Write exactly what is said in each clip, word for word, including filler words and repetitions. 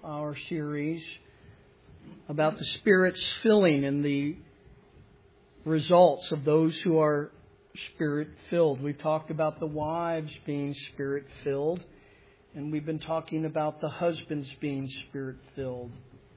our series about the Spirit's filling and the results of those who are Spirit-filled. We've talked about the wives being Spirit-filled, and we've been talking about the husbands being Spirit-filled.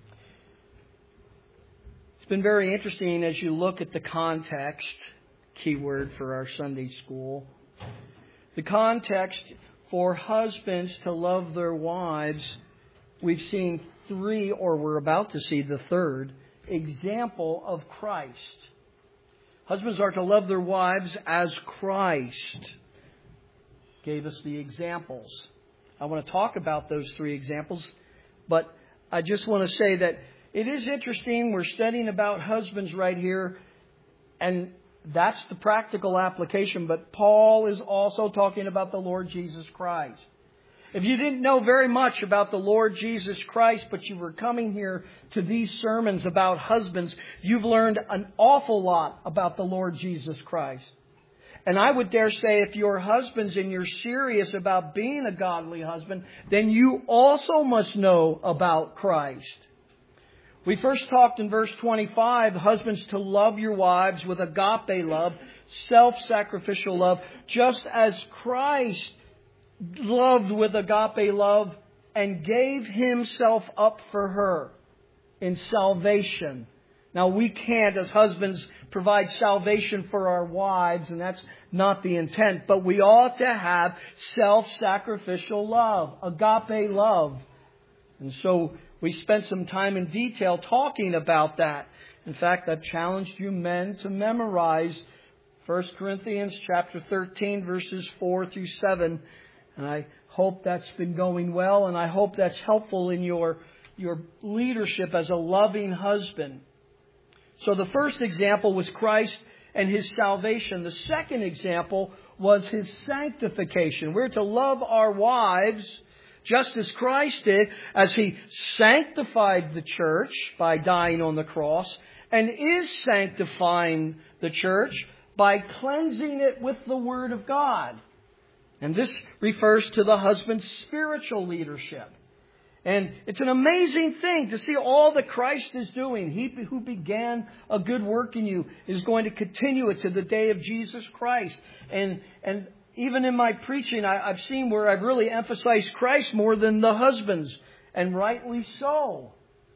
It's been very interesting as you look at the context, keyword for our Sunday school. The context for husbands to love their wives, we've seen three, or we're about to see the third, example of Christ. Husbands are to love their wives as Christ gave us the examples. I want to talk about those three examples, but I just want to say that it is interesting. We're studying about husbands right here, and that's the practical application, but Paul is also talking about the Lord Jesus Christ. If you didn't know very much about the Lord Jesus Christ, but you were coming here to these sermons about husbands, you've learned an awful lot about the Lord Jesus Christ. And I would dare say if you're husbands and you're serious about being a godly husband, then you also must know about Christ. We first talked in verse twenty-five, husbands, to love your wives with agape love, self-sacrificial love, just as Christ loved with agape love and gave Himself up for her in salvation. Now, we can't, as husbands, provide salvation for our wives, and that's not the intent, but we ought to have self-sacrificial love, agape love. And so we spent some time in detail talking about that. In fact, I've challenged you men to memorize First Corinthians chapter thirteen, verses four through seven. And I hope that's been going well, and I hope that's helpful in your, your leadership as a loving husband. So the first example was Christ and His salvation. The second example was His sanctification. We're to love our wives just as Christ did, as He sanctified the church by dying on the cross, and is sanctifying the church by cleansing it with the Word of God. And this refers to the husband's spiritual leadership. And it's an amazing thing to see all that Christ is doing. He who began a good work in you is going to continue it to the day of Jesus Christ. And, and even in my preaching, I, I've seen where I've really emphasized Christ more than the husbands, and rightly so.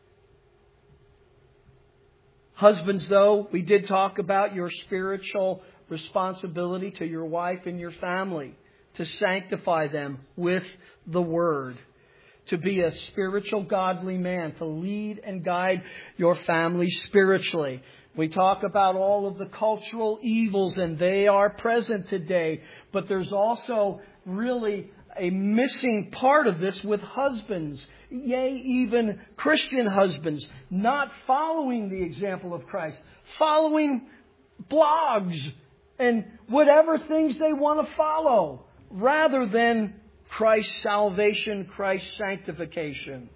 Husbands, though, we did talk about your spiritual responsibility to your wife and your family, to sanctify them with the Word, to be a spiritual, godly man, to lead and guide your family spiritually. We talk about all of the cultural evils, and they are present today. But there's also really a missing part of this with husbands, yea, even Christian husbands, not following the example of Christ, following blogs and whatever things they want to follow, rather than Christ's salvation, Christ's sanctification.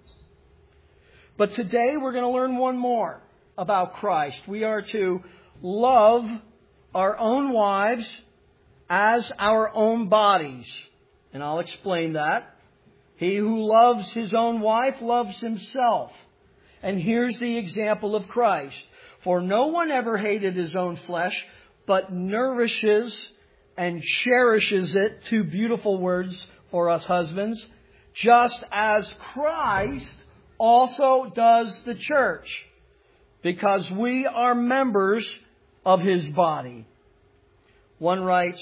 But today we're going to learn one more about Christ. We are to love our own wives as our own bodies. And I'll explain that. He who loves his own wife loves himself. And here's the example of Christ. For no one ever hated his own flesh, but nourishes and cherishes it. Two beautiful words for us husbands. Just as Christ also does the church, because we are members of His body. One writes,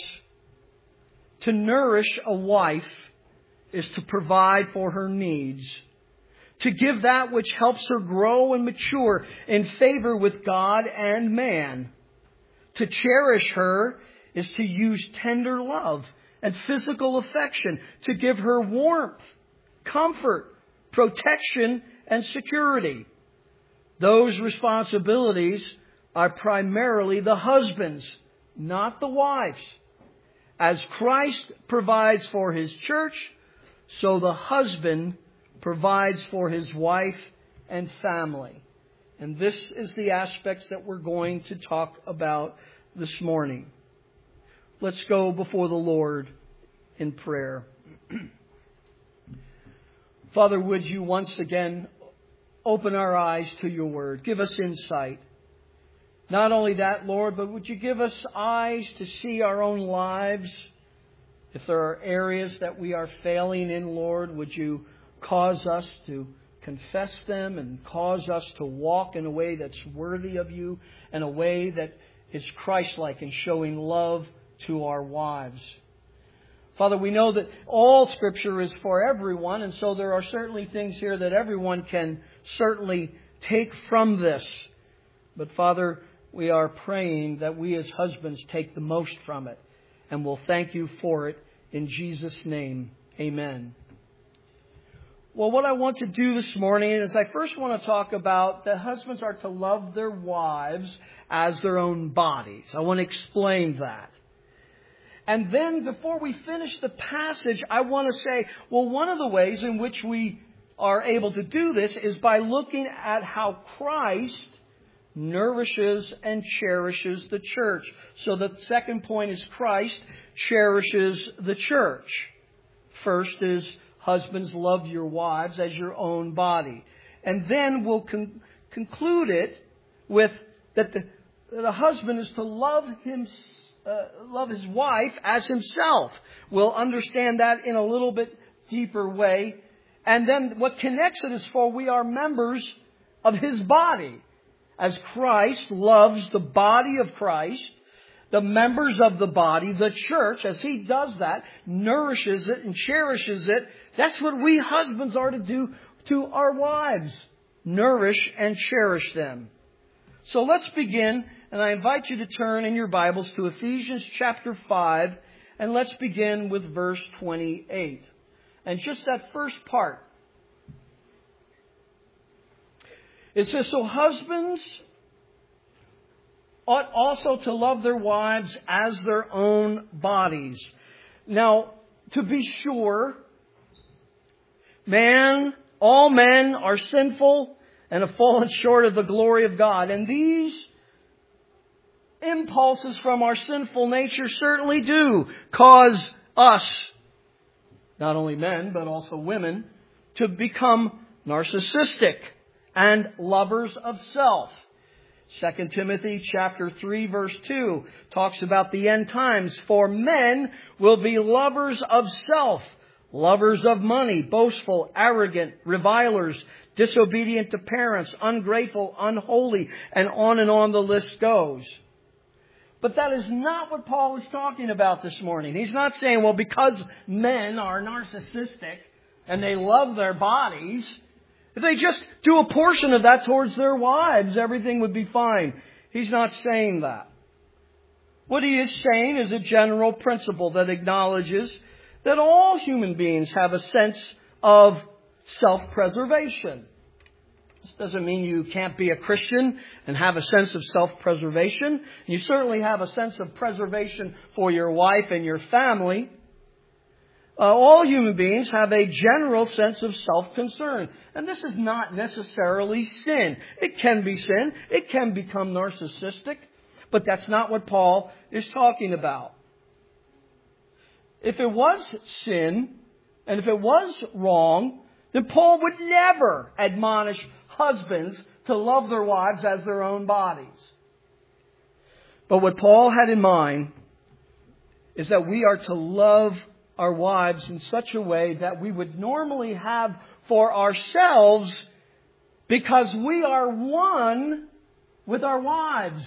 to nourish a wife is to provide for her needs, to give that which helps her grow and mature in favor with God and man. To cherish her is to use tender love and physical affection to give her warmth, comfort, protection, and security. Those responsibilities are primarily the husband's, not the wife's. As Christ provides for His church, so the husband provides for his wife and family. And this is the aspects that we're going to talk about this morning. Let's go before the Lord in prayer. Father, would you once again open our eyes to your word. Give us insight. Not only that, Lord, but would you give us eyes to see our own lives? If there are areas that we are failing in, Lord, would you cause us to confess them and cause us to walk in a way that's worthy of you and a way that is Christ-like in showing love to our wives. Father, we know that all Scripture is for everyone, and so there are certainly things here that everyone can certainly take from this. But Father, we are praying that we as husbands take the most from it, and we'll thank you for it in Jesus' name. Amen. Well, what I want to do this morning is I first want to talk about that husbands are to love their wives as their own bodies. I want to explain that. And then before we finish the passage, I want to say, well, one of the ways in which we are able to do this is by looking at how Christ nourishes and cherishes the church. So the second point is Christ cherishes the church. First is husbands, love your wives as your own body. And then we'll con- conclude it with that the, that a husband is to love him, uh, love his wife as himself. We'll understand that in a little bit deeper way. And then what connects it is for we are members of his body. As Christ loves the body of Christ, the members of the body, the church, as he does that, nourishes it and cherishes it. That's what we husbands are to do to our wives. Nourish and cherish them. So let's begin, and I invite you to turn in your Bibles to Ephesians chapter five, and let's begin with verse twenty-eight. And just that first part. It says, so husbands ought also to love their wives as their own bodies. Now, to be sure, man, all men are sinful and have fallen short of the glory of God. And these impulses from our sinful nature certainly do cause us, not only men, but also women, to become narcissistic and lovers of self. Second Timothy chapter three verse two talks about the end times. For men will be lovers of self, lovers of money, boastful, arrogant, revilers, disobedient to parents, ungrateful, unholy, and on and on the list goes. But that is not what Paul is talking about this morning. He's not saying, well, because men are narcissistic and they love their bodies, if they just do a portion of that towards their wives, everything would be fine. He's not saying that. What he is saying is a general principle that acknowledges that all human beings have a sense of self-preservation. This doesn't mean you can't be a Christian and have a sense of self-preservation. You certainly have a sense of preservation for your wife and your family. Uh, all human beings have a general sense of self-concern. And this is not necessarily sin. It can be sin. It can become narcissistic. But that's not what Paul is talking about. If it was sin, and if it was wrong, then Paul would never admonish husbands to love their wives as their own bodies. But what Paul had in mind is that we are to love our wives in such a way that we would normally have for ourselves because we are one with our wives.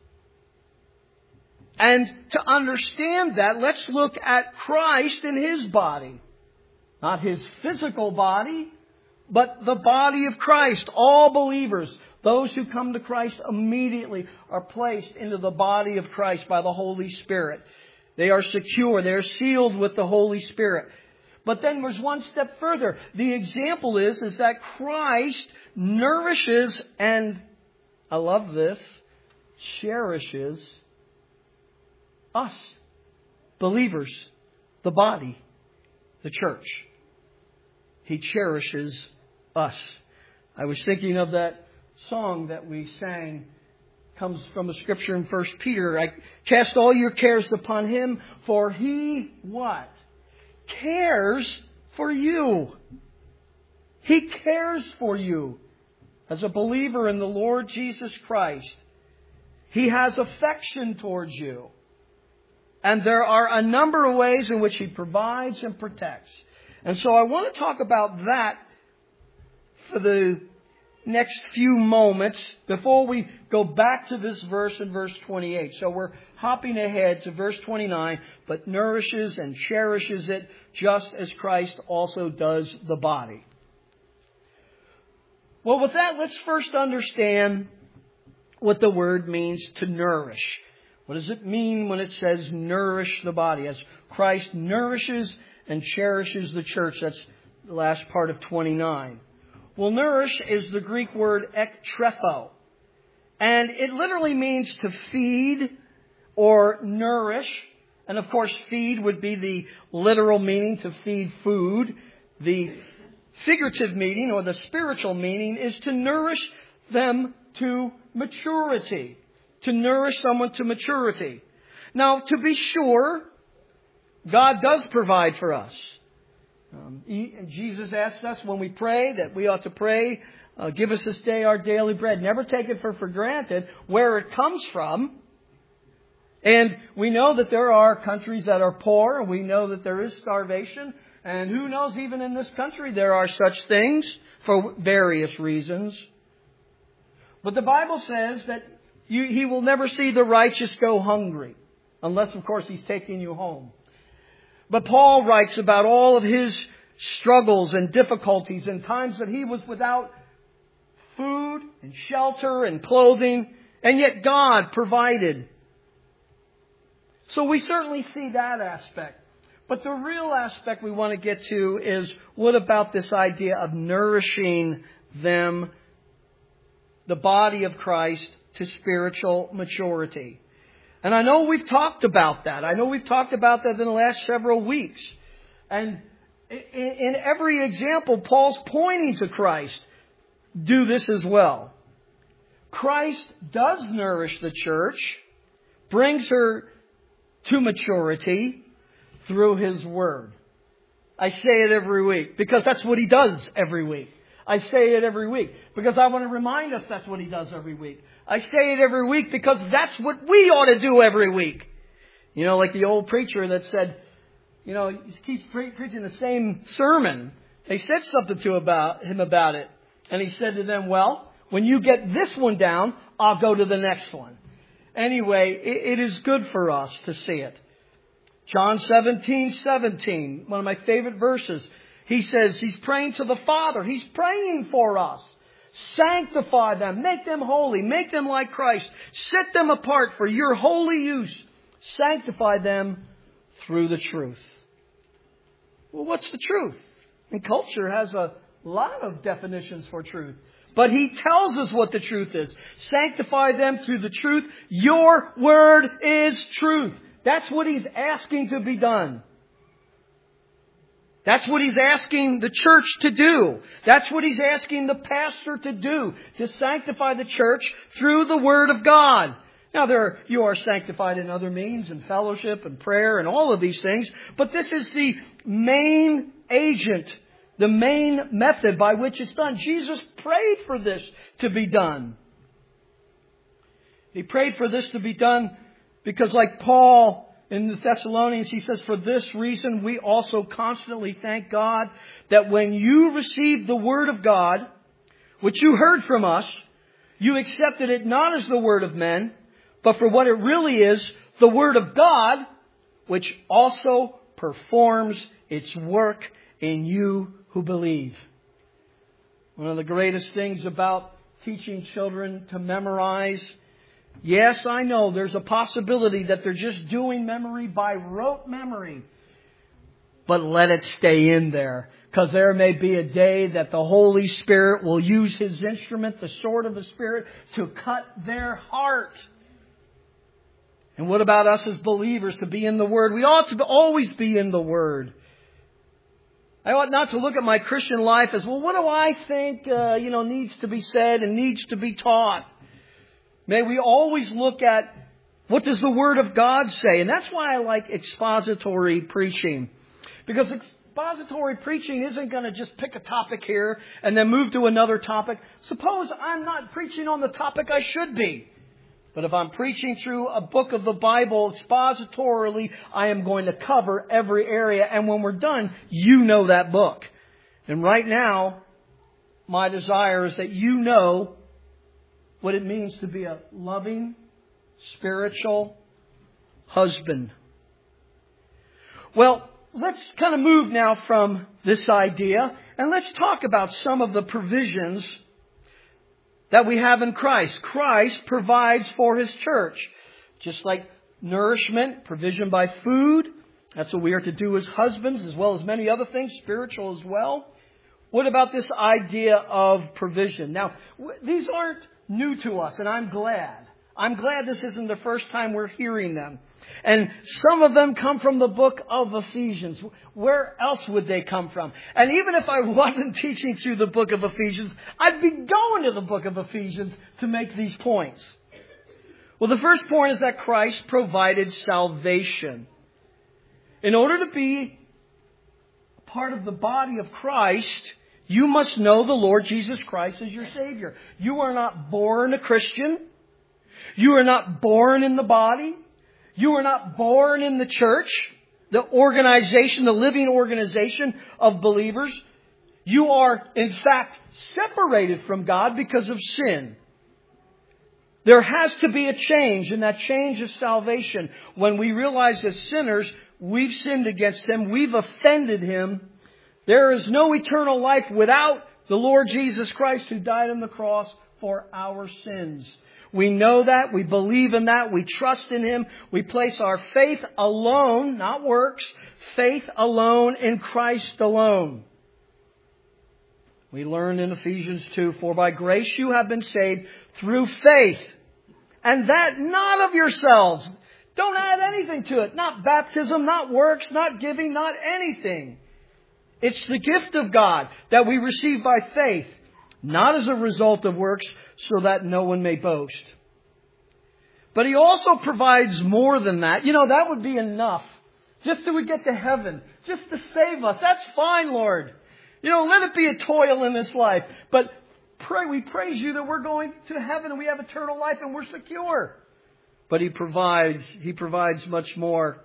And to understand that, let's look at Christ in His body. Not His physical body, but the body of Christ. All believers, those who come to Christ immediately are placed into the body of Christ by the Holy Spirit. They are secure. They are sealed with the Holy Spirit. But then there's one step further. The example is, is that Christ nourishes and, I love this, cherishes us, believers, the body, the church. He cherishes us. I was thinking of that song that we sang. Comes from a scripture in First Peter. I cast all your cares upon Him, for He what? Cares for you. He cares for you as a believer in the Lord Jesus Christ. He has affection towards you. And there are a number of ways in which He provides and protects. And so I want to talk about that for the next few moments before we go back to this verse in verse twenty-eight. So we're hopping ahead to verse twenty-nine, but nourishes and cherishes it just as Christ also does the body. Well, with that, let's first understand what the word means to nourish. What does it mean when it says nourish the body? As Christ nourishes and cherishes the church. That's the last part of twenty-nine. Well, nourish is the Greek word ektrepho. And it literally means to feed or nourish. And of course, feed would be the literal meaning, to feed food. The figurative meaning or the spiritual meaning is to nourish them to maturity. To nourish someone to maturity. Now, to be sure, God does provide for us. Um, he, Jesus asks us when we pray that we ought to pray, uh, give us this day our daily bread. Never take it for, for granted where it comes from. And we know that there are countries that are poor. We know that there is starvation. And who knows, even in this country there are such things for various reasons. But the Bible says that you, He will never see the righteous go hungry. Unless, of course, He's taking you home. But Paul writes about all of his struggles and difficulties and times that he was without food and shelter and clothing, and yet God provided. So we certainly see that aspect. But the real aspect we want to get to is, what about this idea of nourishing them, the body of Christ, to spiritual maturity? And I know we've talked about that. I know we've talked about that in the last several weeks. And in every example, Paul's pointing to Christ. Do this as well. Christ does nourish the church, brings her to maturity through His Word. I say it every week because that's what He does every week. I say it every week because I want to remind us that's what He does every week. I say it every week because that's what we ought to do every week. You know, like the old preacher that said, you know, he keeps pre- preaching the same sermon. They said something to about him about it. And he said to them, well, when you get this one down, I'll go to the next one. Anyway, it, it is good for us to see it. John seventeen seventeen, one of my favorite verses. He says he's praying to the Father. He's praying for us. Sanctify them. Make them holy. Make them like Christ. Set them apart for your holy use. Sanctify them through the truth. Well, what's the truth? And culture has a lot of definitions for truth. But He tells us what the truth is. Sanctify them through the truth. Your word is truth. That's what He's asking to be done. That's what He's asking the church to do. That's what He's asking the pastor to do. To sanctify the church through the Word of God. Now, there you are sanctified in other means, and fellowship and prayer and all of these things. But this is the main agent, the main method by which it's done. Jesus prayed for this to be done. He prayed for this to be done because, like Paul in the Thessalonians, he says, for this reason we also constantly thank God that when you received the Word of God, which you heard from us, you accepted it not as the word of men, but for what it really is, the Word of God, which also performs its work in you who believe. One of the greatest things about teaching children to memorize, yes, I know there's a possibility that they're just doing memory by rote memory. But let it stay in there. Because there may be a day that the Holy Spirit will use His instrument, the sword of the Spirit, to cut their heart. And what about us as believers to be in the Word? We ought to always be in the Word. I ought not to look at my Christian life as, well, what do I think, uh, you know, needs to be said and needs to be taught? May we always look at what does the Word of God say? And that's why I like expository preaching. Because expository preaching isn't going to just pick a topic here and then move to another topic. Suppose I'm not preaching on the topic I should be. But if I'm preaching through a book of the Bible expositorily, I am going to cover every area. And when we're done, you know that book. And right now, my desire is that you know what it means to be a loving, spiritual husband. Well, let's kind of move now from this idea and let's talk about some of the provisions that we have in Christ. Christ provides for His church. Just like nourishment, provision by food. That's what we are to do as husbands, as well as many other things, spiritual as well. What about this idea of provision? Now, these aren't new to us, and I'm glad. I'm glad this isn't the first time we're hearing them. And some of them come from the book of Ephesians. Where else would they come from? And even if I wasn't teaching through the book of Ephesians, I'd be going to the book of Ephesians to make these points. Well, the first point is that Christ provided salvation. In order to be part of the body of Christ, you must know the Lord Jesus Christ as your Savior. You are not born a Christian. You are not born in the body. You are not born in the church, the organization, the living organization of believers. You are, in fact, separated from God because of sin. There has to be a change, and that change is salvation. When we realize as sinners, we've sinned against Him, we've offended Him. There is no eternal life without the Lord Jesus Christ who died on the cross for our sins. We know that. We believe in that. We trust in Him. We place our faith alone, not works, faith alone in Christ alone. We learn in Ephesians two, for by grace you have been saved through faith. And that not of yourselves. Don't add anything to it. Not baptism, not works, not giving, not anything. It's the gift of God that we receive by faith, not as a result of works, so that no one may boast. But He also provides more than that. You know, that would be enough. Just till we get to heaven. Just to save us. That's fine, Lord. You know, let it be a toil in this life. But pray, we praise You that we're going to heaven and we have eternal life and we're secure. But He provides, He provides much more.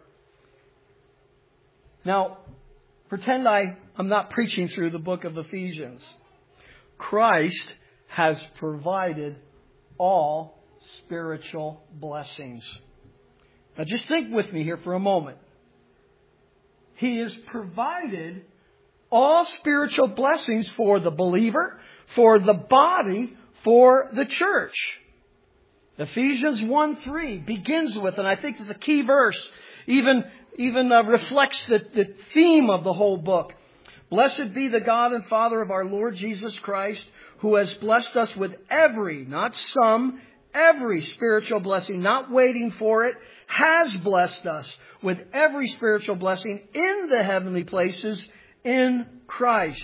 Now, pretend I, I'm not preaching through the book of Ephesians. Christ has provided all spiritual blessings. Now just think with me here for a moment. He has provided all spiritual blessings for the believer, for the body, for the church. Ephesians one three begins with, and I think it's a key verse, even, even uh, reflects the, the theme of the whole book. Blessed be the God and Father of our Lord Jesus Christ, who has blessed us with every, not some, every spiritual blessing, not waiting for it, has blessed us with every spiritual blessing in the heavenly places in Christ.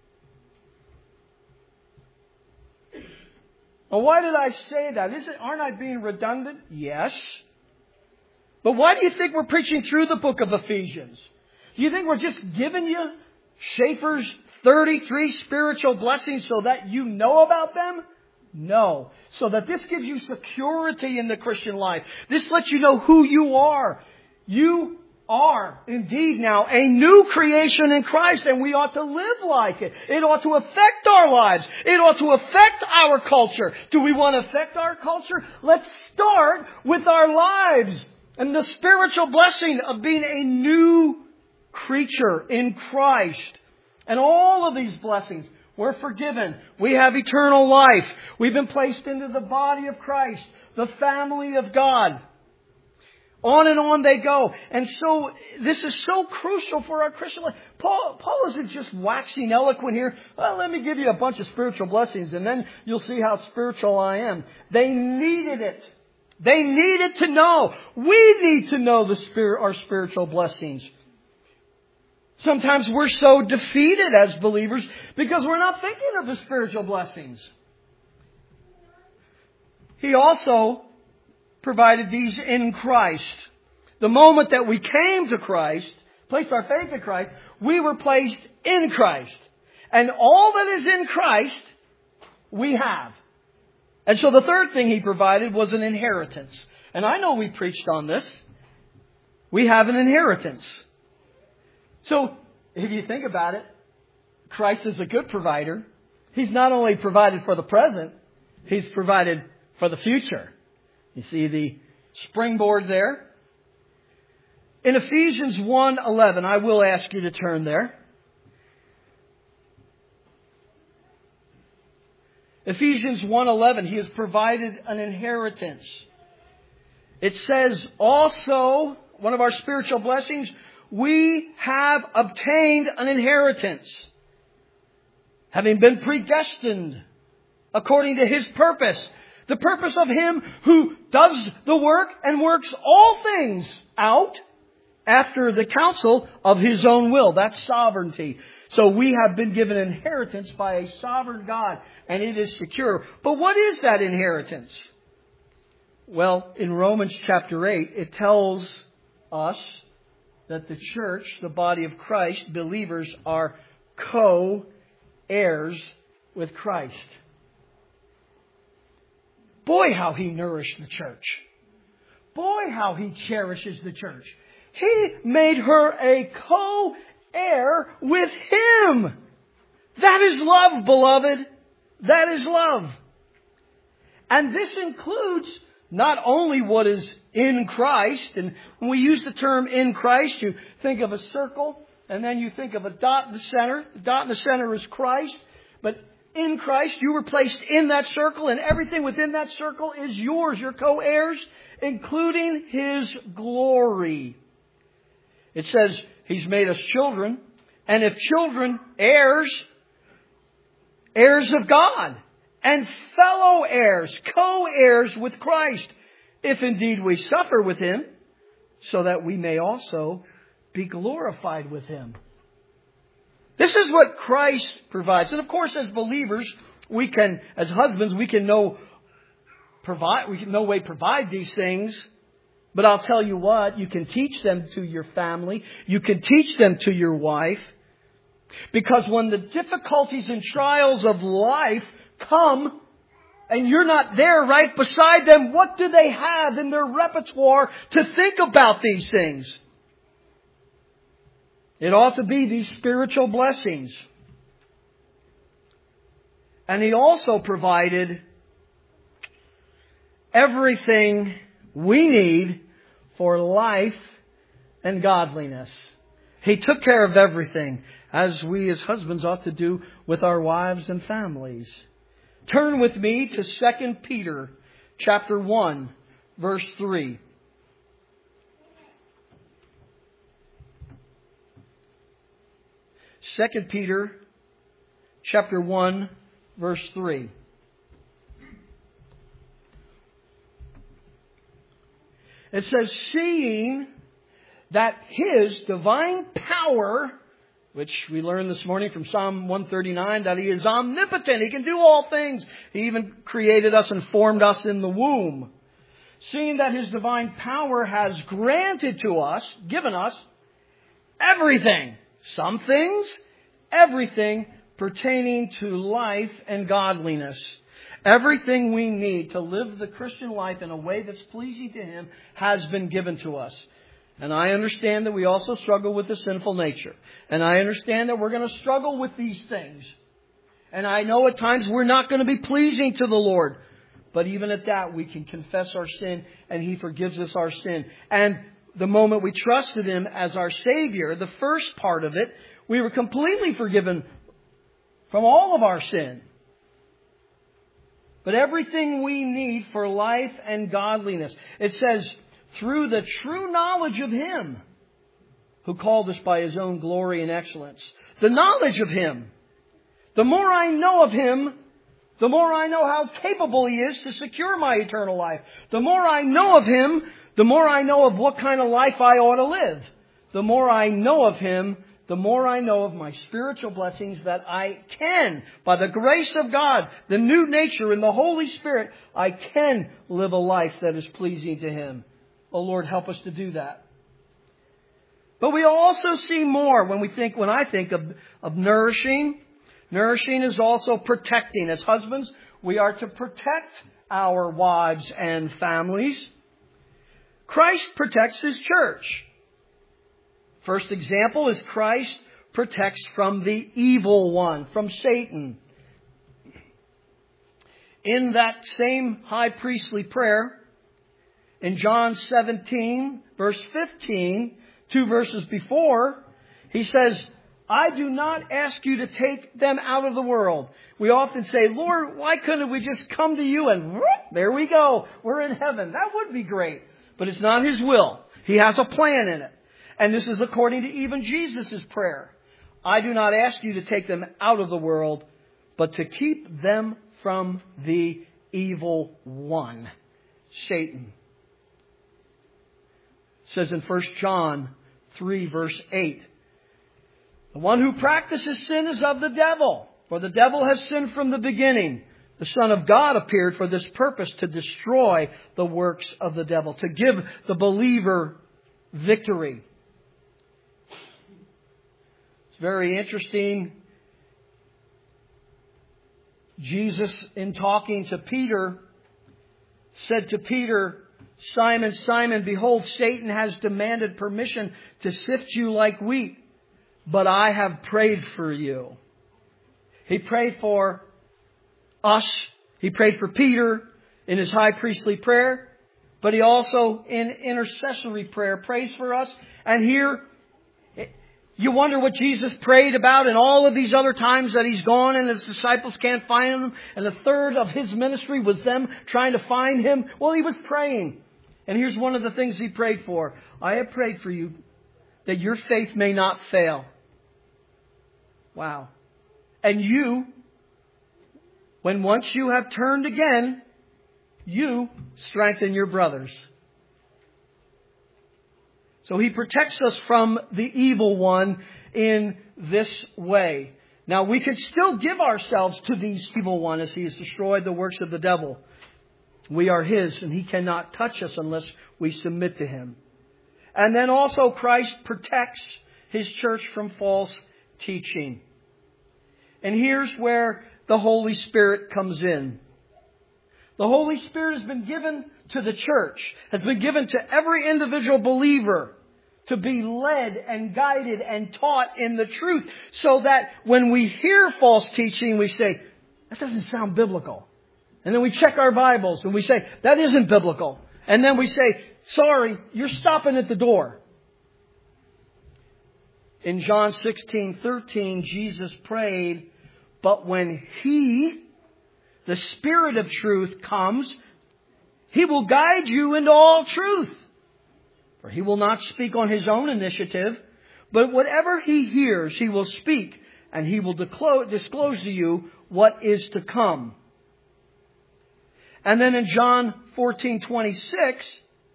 Now, why did I say that? Is it, aren't I being redundant? Yes. But why do you think we're preaching through the book of Ephesians? Do you think we're just giving you Schaeffer's thirty-three spiritual blessings so that you know about them? No. So that this gives you security in the Christian life. This lets you know who you are. You are indeed now a new creation in Christ, and we ought to live like it. It ought to affect our lives. It ought to affect our culture. Do we want to affect our culture? Let's start with our lives and the spiritual blessing of being a new creature in Christ. And all of these blessings, we're forgiven. We have eternal life. We've been placed into the body of Christ, the family of God. On and on they go. And so this is so crucial for our Christian life. Paul, Paul isn't just waxing eloquent here. Well, let me give you a bunch of spiritual blessings and then you'll see how spiritual I am. They needed it. They needed to know. We need to know the spirit, our spiritual blessings. Sometimes we're so defeated as believers because we're not thinking of the spiritual blessings. He also provided these in Christ. The moment that we came to Christ, placed our faith in Christ, we were placed in Christ. And all that is in Christ, we have. And so the third thing He provided was an inheritance. And I know we preached on this. We have an inheritance. So, if you think about it, Christ is a good provider. He's not only provided for the present, He's provided for the future. You see the springboard there? In Ephesians one eleven, I will ask you to turn there. Ephesians one eleven, He has provided an inheritance. It says also, one of our spiritual blessings, we have obtained an inheritance, having been predestined according to His purpose. The purpose of Him who does the work and works all things out after the counsel of His own will. That's sovereignty. So we have been given inheritance by a sovereign God, and it is secure. But what is that inheritance? Well, in Romans chapter eight, it tells us that the church, the body of Christ, believers are co-heirs with Christ. Boy, how He nourished the church. Boy, how He cherishes the church. He made her a co-heir with Him. That is love, beloved. That is love. And this includes not only what is in Christ, and when we use the term in Christ, you think of a circle, and then you think of a dot in the center. The dot in the center is Christ. But in Christ, you were placed in that circle, and everything within that circle is yours, your co-heirs, including His glory. It says He's made us children, and if children, heirs, heirs of God, and fellow heirs, co-heirs with Christ, if indeed we suffer with Him, so that we may also be glorified with Him. This is what Christ provides. And of course, as believers, we can, as husbands, we can no provide, we can no way provide these things. But I'll tell you what, you can teach them to your family. You can teach them to your wife. Because when the difficulties and trials of life come, and you're not there right beside them, what do they have in their repertoire to think about these things? It ought to be these spiritual blessings. And He also provided everything we need for life and godliness. He took care of everything, as we as husbands ought to do with our wives and families. Turn with me to Second Peter chapter one, verse three. Second Peter chapter one, verse three. It says, seeing that His divine power, which we learned this morning from Psalm one thirty-nine, that He is omnipotent. He can do all things. He even created us and formed us in the womb. Seeing that His divine power has granted to us, given us, everything. Some things, everything pertaining to life and godliness. Everything we need to live the Christian life in a way that's pleasing to Him has been given to us. And I understand that we also struggle with the sinful nature. And I understand that we're going to struggle with these things. And I know at times we're not going to be pleasing to the Lord. But even at that, we can confess our sin and He forgives us our sin. And the moment we trusted Him as our Savior, the first part of it, we were completely forgiven from all of our sin. But everything we need for life and godliness. It says, through the true knowledge of Him who called us by His own glory and excellence. The knowledge of Him. The more I know of Him, the more I know how capable He is to secure my eternal life. The more I know of Him, the more I know of what kind of life I ought to live. The more I know of Him, the more I know of my spiritual blessings that I can, by the grace of God, the new nature in the Holy Spirit, I can live a life that is pleasing to Him. Oh Lord, help us to do that. But we also see more when we think, when I think of, of nourishing. Nourishing is also protecting. As husbands, we are to protect our wives and families. Christ protects His church. First example is Christ protects from the evil one, from Satan. In that same high priestly prayer, in John seventeen, verse fifteen, two verses before, He says, I do not ask you to take them out of the world. We often say, Lord, why couldn't we just come to you and whoop, there we go. We're in heaven. That would be great. But it's not His will. He has a plan in it. And this is according to even Jesus' prayer. I do not ask you to take them out of the world, but to keep them from the evil one, Satan. It says in First John three, verse eight, the one who practices sin is of the devil, for the devil has sinned from the beginning. The Son of God appeared for this purpose, to destroy the works of the devil, to give the believer victory. It's very interesting. Jesus, in talking to Peter, said to Peter, Simon, Simon, behold, Satan has demanded permission to sift you like wheat, but I have prayed for you. He prayed for us. He prayed for Peter in his high priestly prayer, but he also in intercessory prayer prays for us. And here, you wonder what Jesus prayed about in all of these other times that He's gone and His disciples can't find Him. And the third of His ministry was them trying to find Him. Well, He was praying. And here's one of the things He prayed for. I have prayed for you that your faith may not fail. Wow. And you, when once you have turned again, you strengthen your brothers. So He protects us from the evil one in this way. Now, we can still give ourselves to the evil one as he has destroyed the works of the devil. We are His, and He cannot touch us unless we submit to Him. And then also Christ protects His church from false teaching. And here's where the Holy Spirit comes in. The Holy Spirit has been given to the church, has been given to every individual believer to be led and guided and taught in the truth, so that when we hear false teaching, we say, that doesn't sound biblical. And then we check our Bibles and we say, that isn't biblical. And then we say, sorry, you're stopping at the door. In John sixteen thirteen, Jesus prayed, but when He, the Spirit of truth, comes, He will guide you into all truth. For He will not speak on His own initiative, but whatever He hears, He will speak, and He will disclose to you what is to come. And then in John fourteen twenty-six,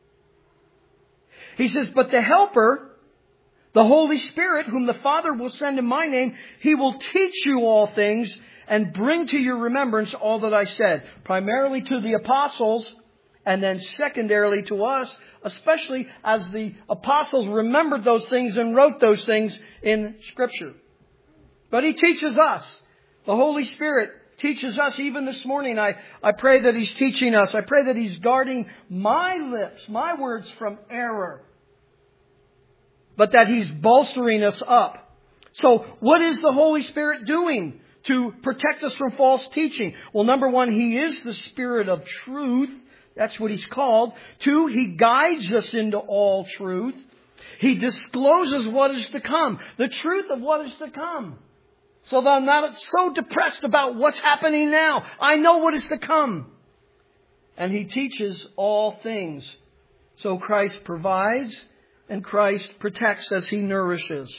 He says, but the Helper, the Holy Spirit, whom the Father will send in My name, He will teach you all things and bring to your remembrance all that I said. Primarily to the apostles, and then secondarily to us, especially as the apostles remembered those things and wrote those things in Scripture. But He teaches us. The Holy Spirit teaches us even this morning. I, I pray that He's teaching us. I pray that He's guarding my lips, my words from error. But that He's bolstering us up. So what is the Holy Spirit doing to protect us from false teaching? Well, number one, He is the Spirit of truth. That's what He's called. Two, He guides us into all truth. He discloses what is to come. The truth of what is to come. So that I'm not so depressed about what's happening now. I know what is to come. And He teaches all things. So Christ provides and Christ protects as He nourishes.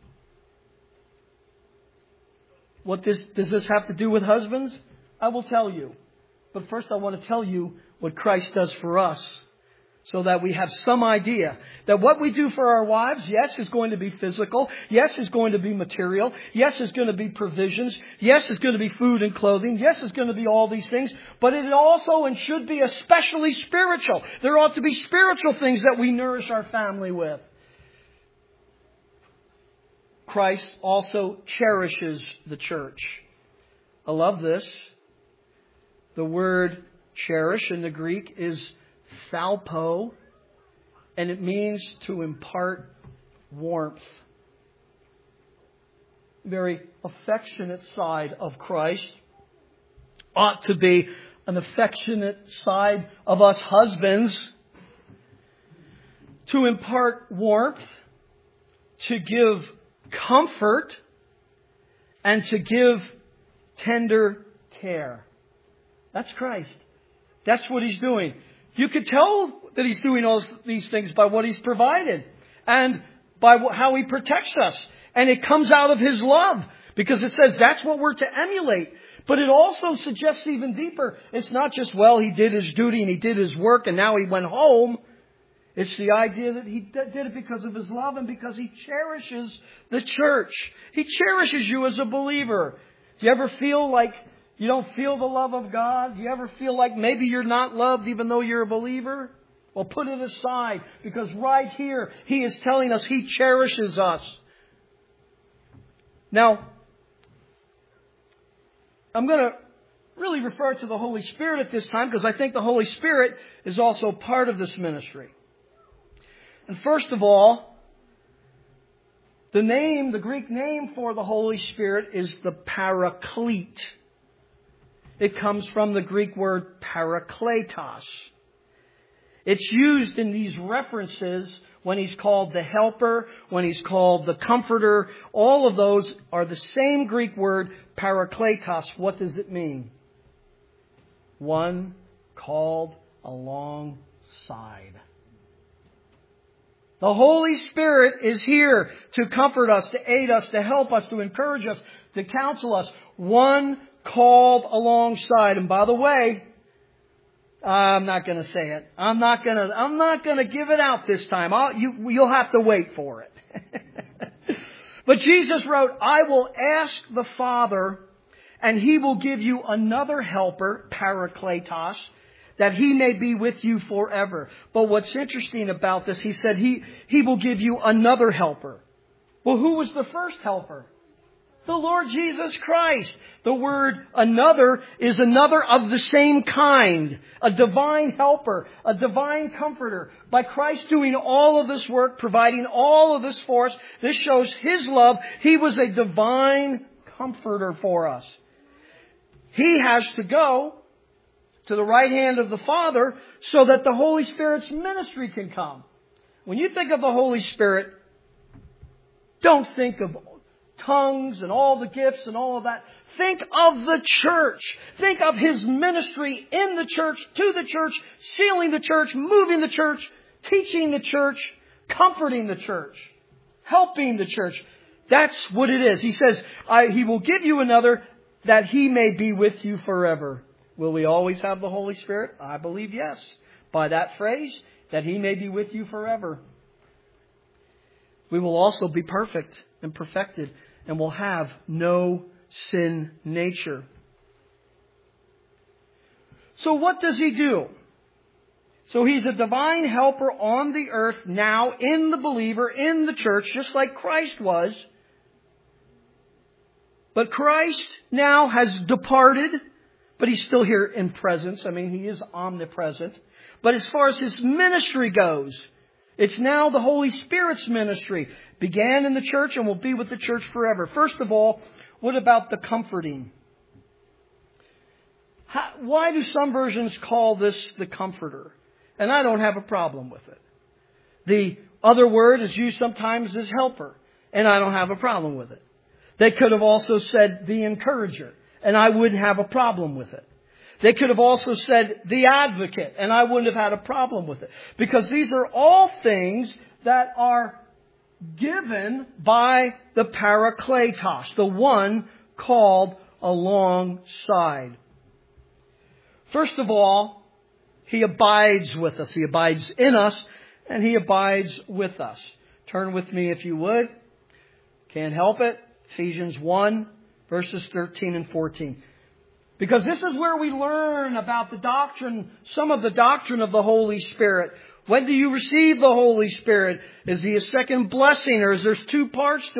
What this, does this have to do with husbands? I will tell you. But first I want to tell you what Christ does for us, so that we have some idea that what we do for our wives, yes, is going to be physical. Yes, is going to be material. Yes, is going to be provisions. Yes, is going to be food and clothing. Yes, is going to be all these things. But it also and should be especially spiritual. There ought to be spiritual things that we nourish our family with. Christ also cherishes the church. I love this. The word cherish in the Greek is thalpo, and it means to impart warmth. Very affectionate side of Christ ought to be an affectionate side of us husbands. To impart warmth, to give comfort, and to give tender care. That's Christ. That's what He's doing. You could tell that He's doing all these things by what He's provided and by how He protects us. And it comes out of His love, because it says that's what we're to emulate. But it also suggests even deeper. It's not just, well, He did His duty and He did His work and now He went home. It's the idea that He did it because of His love and because He cherishes the church. He cherishes you as a believer. Do you ever feel like you don't feel the love of God? Do you ever feel like maybe you're not loved even though you're a believer? Well, put it aside, because right here He is telling us He cherishes us. Now, I'm going to really refer to the Holy Spirit at this time, because I think the Holy Spirit is also part of this ministry. And first of all, the name, the Greek name for the Holy Spirit is the Paraclete. It comes from the Greek word parakletos. It's used in these references when He's called the Helper, when He's called the Comforter. All of those are the same Greek word, parakletos. What does it mean? One called alongside. The Holy Spirit is here to comfort us, to aid us, to help us, to encourage us, to counsel us. One called alongside. And by the way, I'm not going to say it. I'm not going to. I'm not going to give it out this time. I'll, you, you'll have to wait for it. But Jesus wrote, "I will ask the Father, and He will give you another helper, Parakletos, that He may be with you forever." But what's interesting about this, He said He He will give you another helper. Well, who was the first helper? The Lord Jesus Christ. The word another is another of the same kind. A divine helper, a divine comforter. By Christ doing all of this work, providing all of this for us, this shows His love. He was a divine comforter for us. He has to go to the right hand of the Father so that the Holy Spirit's ministry can come. When you think of the Holy Spirit, don't think of tongues and all the gifts and all of that. Think of the church. Think of His ministry in the church, to the church, sealing the church, moving the church, teaching the church, comforting the church, helping the church. That's what it is. He says, I, He will give you another that He may be with you forever. Will we always have the Holy Spirit? I believe yes. By that phrase, that He may be with you forever. We will also be perfect and perfected, and will have no sin nature. So what does He do? So He's a divine helper on the earth now, in the believer, in the church, just like Christ was. But Christ now has departed, but He's still here in presence. I mean, He is omnipresent. But as far as His ministry goes, it's now the Holy Spirit's ministry. Began in the church and will be with the church forever. First of all, what about the comforting? How, why do some versions call this the Comforter? And I don't have a problem with it. The other word is used sometimes as helper, and I don't have a problem with it. They could have also said the Encourager, and I wouldn't have a problem with it. They could have also said the Advocate, and I wouldn't have had a problem with it. Because these are all things that are given by the Parakletos, the one called alongside. First of all, He abides with us. He abides in us, and He abides with us. Turn with me if you would. Can't help it. Ephesians one, verses thirteen and fourteen. Because this is where we learn about the doctrine, some of the doctrine of the Holy Spirit. When do you receive the Holy Spirit? Is He a second blessing, or is there two parts to it?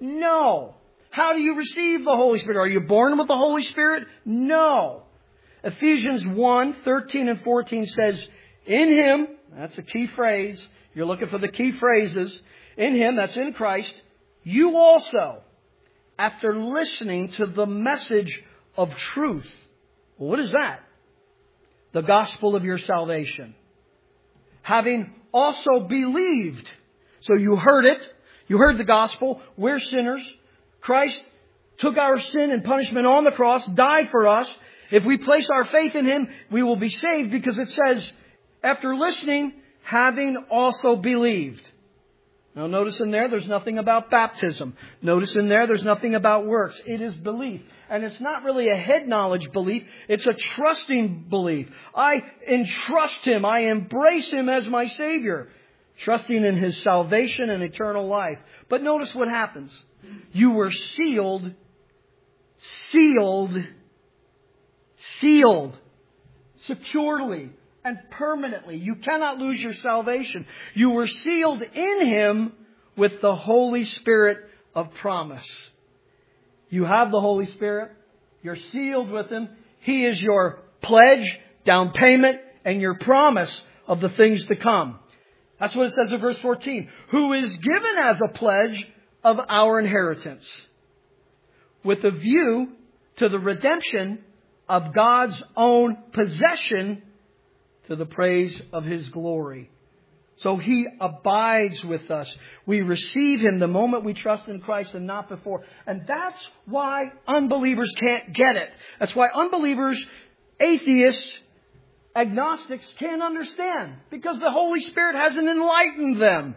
No. How do you receive the Holy Spirit? Are you born with the Holy Spirit? No. Ephesians one, thirteen and fourteen says, in Him, that's a key phrase. You're looking for the key phrases. In Him, that's in Christ, you also, after listening to the message of truth. Well, what is that? The gospel of your salvation. Having also believed. So you heard it. You heard the gospel. We're sinners. Christ took our sin and punishment on the cross, died for us. If we place our faith in Him, we will be saved, because it says, after listening, having also believed. Now notice in there, there's nothing about baptism. Notice in there, there's nothing about works. It is belief. And it's not really a head knowledge belief. It's a trusting belief. I entrust Him. I embrace Him as my Savior. Trusting in His salvation and eternal life. But notice what happens. You were sealed, sealed, sealed, securely and permanently. You cannot lose your salvation. You were sealed in Him with the Holy Spirit of promise. You have the Holy Spirit. You're sealed with Him. He is your pledge, down payment, and your promise of the things to come. That's what it says in verse fourteen. Who is given as a pledge of our inheritance, with a view to the redemption of God's own possession, to the praise of His glory. So He abides with us. We receive Him the moment we trust in Christ and not before. And that's why unbelievers can't get it. That's why unbelievers, atheists, agnostics can't understand. Because the Holy Spirit hasn't enlightened them.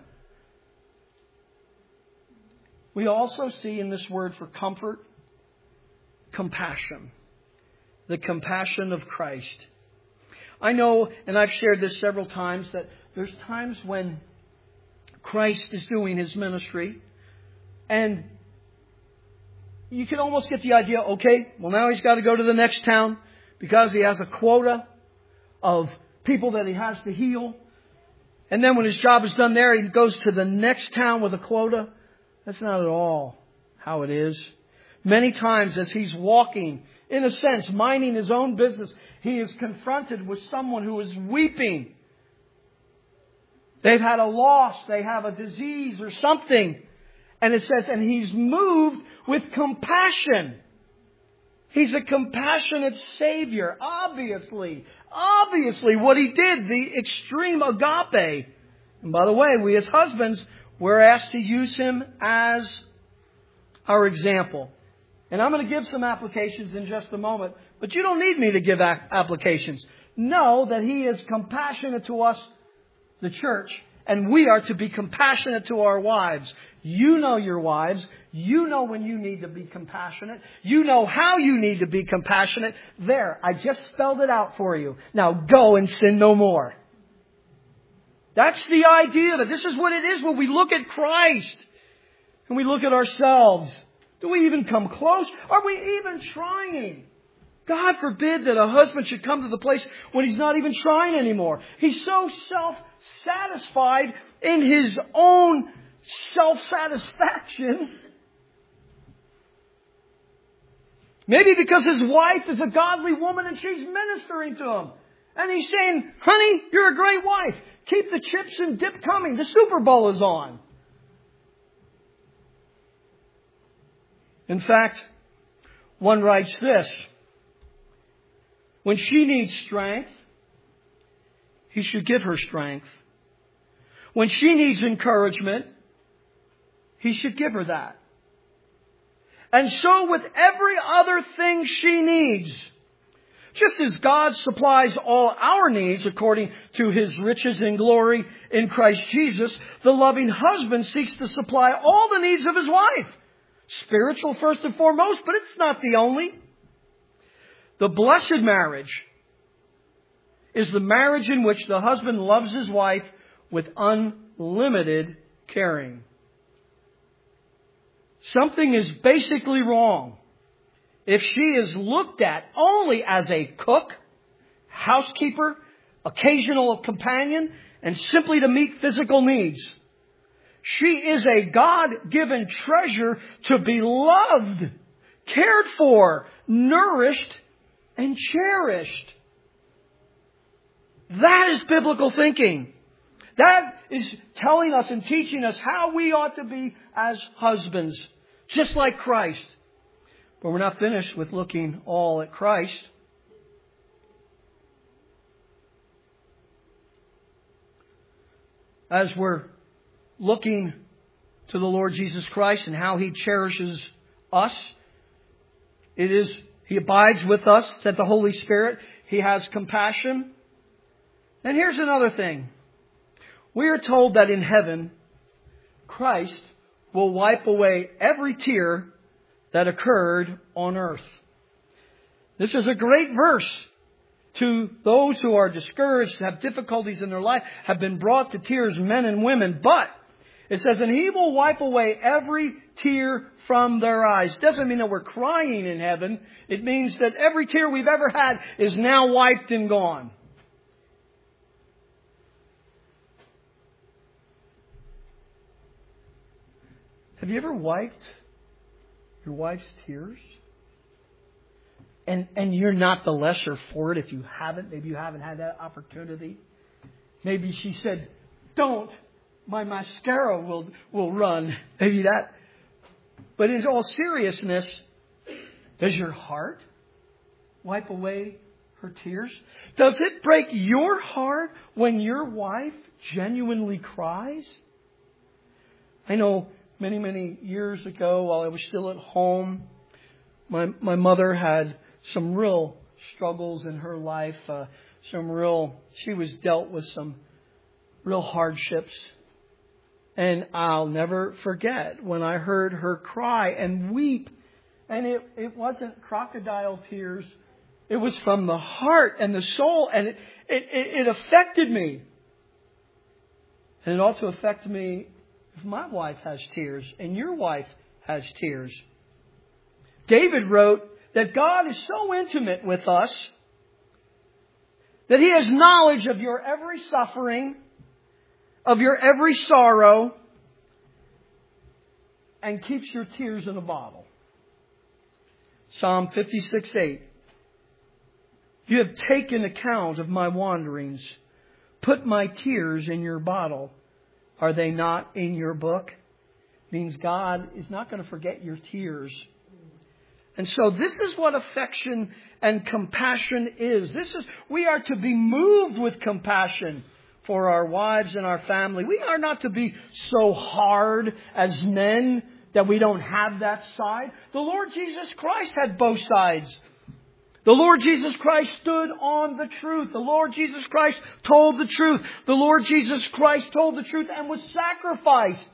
We also see in this word for comfort, compassion. The compassion of Christ. I know, and I've shared this several times, that there's times when Christ is doing His ministry and you can almost get the idea, okay, well now He's got to go to the next town because He has a quota of people that He has to heal. And then when His job is done there, He goes to the next town with a quota. That's not at all how it is. Many times as He's walking, in a sense, minding His own business, He is confronted with someone who is weeping. They've had a loss, they have a disease or something. And it says, and He's moved with compassion. He's a compassionate Savior. Obviously, obviously what He did, the extreme agape. And by the way, we as husbands, we're asked to use Him as our example. And I'm going to give some applications in just a moment. But you don't need me to give applications. Know that He is compassionate to us, the church. And we are to be compassionate to our wives. You know your wives. You know when you need to be compassionate. You know how you need to be compassionate. There, I just spelled it out for you. Now go and sin no more. That's the idea. That this is what it is when we look at Christ. And we look at ourselves. Do we even come close? Are we even trying? God forbid that a husband should come to the place when he's not even trying anymore. He's so self-satisfied in his own self-satisfaction. Maybe because his wife is a godly woman and she's ministering to him. And he's saying, honey, you're a great wife. Keep the chips and dip coming. The Super Bowl is on. In fact, one writes this. When she needs strength, he should give her strength. When she needs encouragement, he should give her that. And so with every other thing she needs, just as God supplies all our needs according to His riches in glory in Christ Jesus, the loving husband seeks to supply all the needs of his wife. Spiritual first and foremost, but it's not the only. The blessed marriage is the marriage in which the husband loves his wife with unlimited caring. Something is basically wrong if she is looked at only as a cook, housekeeper, occasional companion, and simply to meet physical needs. She is a God-given treasure to be loved, cared for, nourished, and cherished. That is biblical thinking. That is telling us and teaching us how we ought to be as husbands, just like Christ. But we're not finished with looking all at Christ. As we're looking to the Lord Jesus Christ and how He cherishes us, it is He abides with us, said the Holy Spirit. He has compassion. And here's another thing. We are told that in heaven, Christ will wipe away every tear that occurred on earth. This is a great verse to those who are discouraged, have difficulties in their life, have been brought to tears, men and women. But it says, and He will wipe away every tear from their eyes. Doesn't mean that we're crying in heaven. It means that every tear we've ever had is now wiped and gone. Have you ever wiped your wife's tears? And and you're not the lesser for it if you haven't. Maybe you haven't had that opportunity. Maybe she said, don't. My mascara will, will run. Maybe that. But in all seriousness, does your heart wipe away her tears? Does it break your heart when your wife genuinely cries? I know many, many years ago, while I was still at home, my my mother had some real struggles in her life. Uh, some real, she was dealt with some real hardships. And I'll never forget when I heard her cry and weep. And it, it wasn't crocodile tears. It was from the heart and the soul. And it, it, it affected me. And it also affected me if my wife has tears and your wife has tears. David wrote that God is so intimate with us that He has knowledge of your every suffering, of your every sorrow, and keeps your tears in a bottle. Psalm fifty-six eight. You have taken account of my wanderings. Put my tears in your bottle. Are they not in your book? Means God is not going to forget your tears. And so this is what affection and compassion is. This is, we are to be moved with compassion for our wives and our family. We are not to be so hard as men that we don't have that side. The Lord Jesus Christ had both sides. The Lord Jesus Christ stood on the truth. The Lord Jesus Christ told the truth. The Lord Jesus Christ told the truth and was sacrificed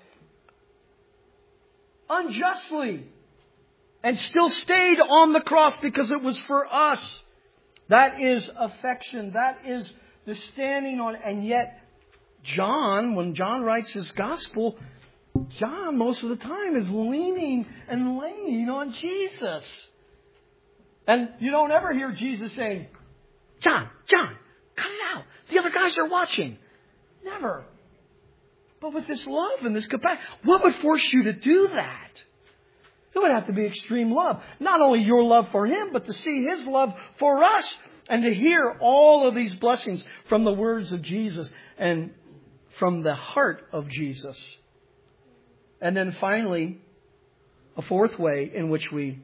unjustly. And still stayed on the cross because it was for us. That is affection. That is the standing on. And yet, John, when John writes his gospel, John most of the time is leaning and laying on Jesus. And you don't ever hear Jesus saying, John, John, cut it out. The other guys are watching. Never. But with this love and this compassion, what would force you to do that? It would have to be extreme love. Not only your love for Him, but to see His love for us. And to hear all of these blessings from the words of Jesus and from the heart of Jesus. And then finally, a fourth way in which we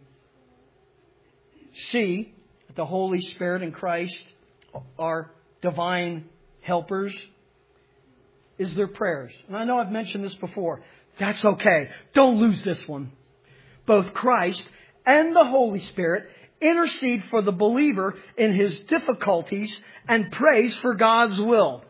see that the Holy Spirit and Christ are divine helpers is their prayers. And I know I've mentioned this before. That's okay. Don't lose this one. Both Christ and the Holy Spirit intercede for the believer in his difficulties and prays for God's will.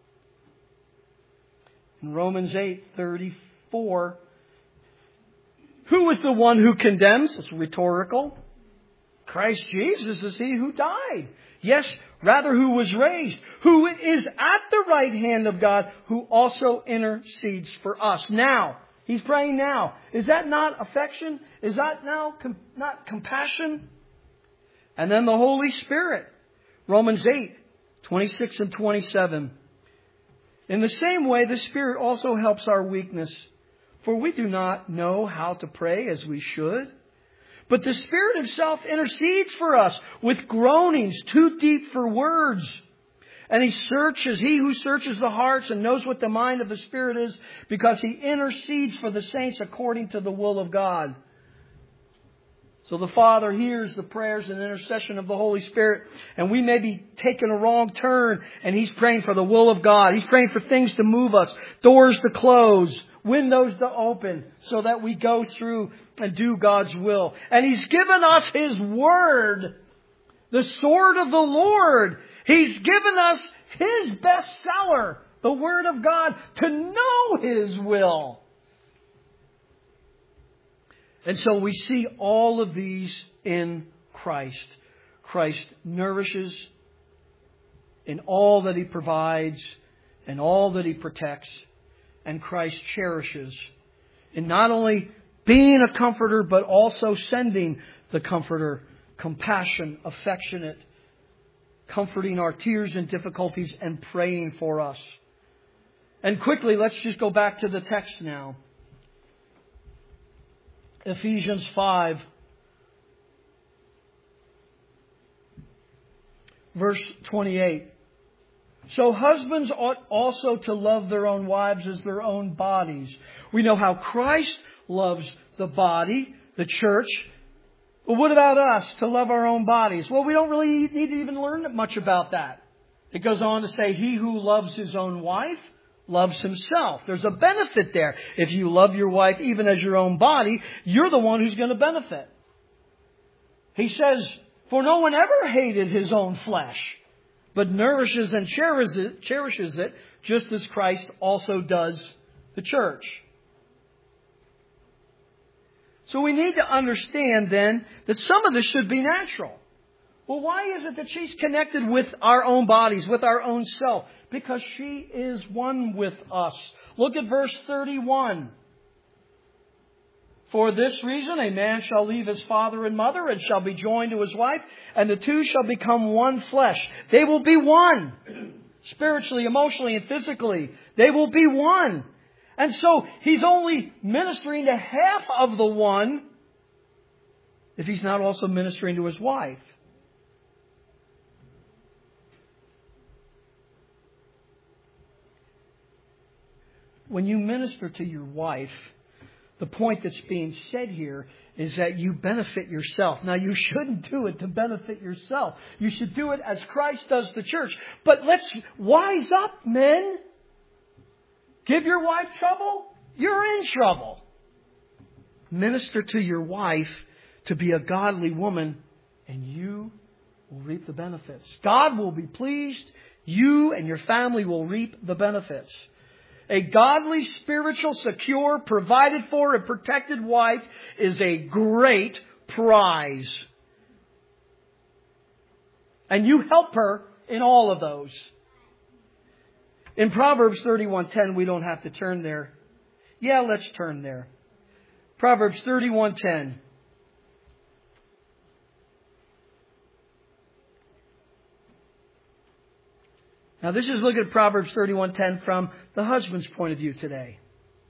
In Romans eight thirty-four, who is the one who condemns? It's rhetorical. Christ Jesus is He who died. Yes, rather who was raised, who is at the right hand of God, who also intercedes for us. Now, He's praying now. Is that not affection? Is that now com- not compassion? And then the Holy Spirit. Romans eight, twenty-six and twenty-seven. In the same way, the Spirit also helps our weakness. For we do not know how to pray as we should. But the Spirit Himself intercedes for us with groanings too deep for words. And He searches, He who searches the hearts and knows what the mind of the Spirit is, because He intercedes for the saints according to the will of God. So the Father hears the prayers and intercession of the Holy Spirit, and we may be taking a wrong turn, and He's praying for the will of God. He's praying for things to move us, doors to close, windows to open, so that we go through and do God's will. And He's given us His Word, the sword of the Lord. He's given us His bestseller, the Word of God, to know His will. And so we see all of these in Christ. Christ nourishes in all that He provides and all that He protects. And Christ cherishes in not only being a comforter, but also sending the comforter, compassion, affectionate, comforting our tears and difficulties and praying for us. And quickly, let's just go back to the text now. Ephesians five, verse twenty-eight. So husbands ought also to love their own wives as their own bodies. We know how Christ loves the body, the church. But what about us to love our own bodies? Well, we don't really need to even learn much about that. It goes on to say, he who loves his own wife loves himself. There's a benefit there. If you love your wife even as your own body, you're the one who's going to benefit. He says, for no one ever hated his own flesh, but nourishes and cherishes it, cherishes it, just as Christ also does the church. So we need to understand then that some of this should be natural. Well, why is it that she's connected with our own bodies, with our own self? Because she is one with us. Look at verse thirty-one. For this reason, a man shall leave his father and mother and shall be joined to his wife, and the two shall become one flesh. They will be one. Spiritually, emotionally, and physically. They will be one. And so, he's only ministering to half of the one if he's not also ministering to his wife. When you minister to your wife, the point that's being said here is that you benefit yourself. Now, you shouldn't do it to benefit yourself. You should do it as Christ does the church. But let's wise up, men. Give your wife trouble, you're in trouble. Minister to your wife to be a godly woman, and you will reap the benefits. God will be pleased. You and your family will reap the benefits. A godly, spiritual, secure, provided for, and protected wife is a great prize. And you help her in all of those. In Proverbs thirty-one ten, we don't have to turn there. Yeah, let's turn there. Proverbs thirty-one ten. Now, this is looking at Proverbs thirty-one ten from the husband's point of view today.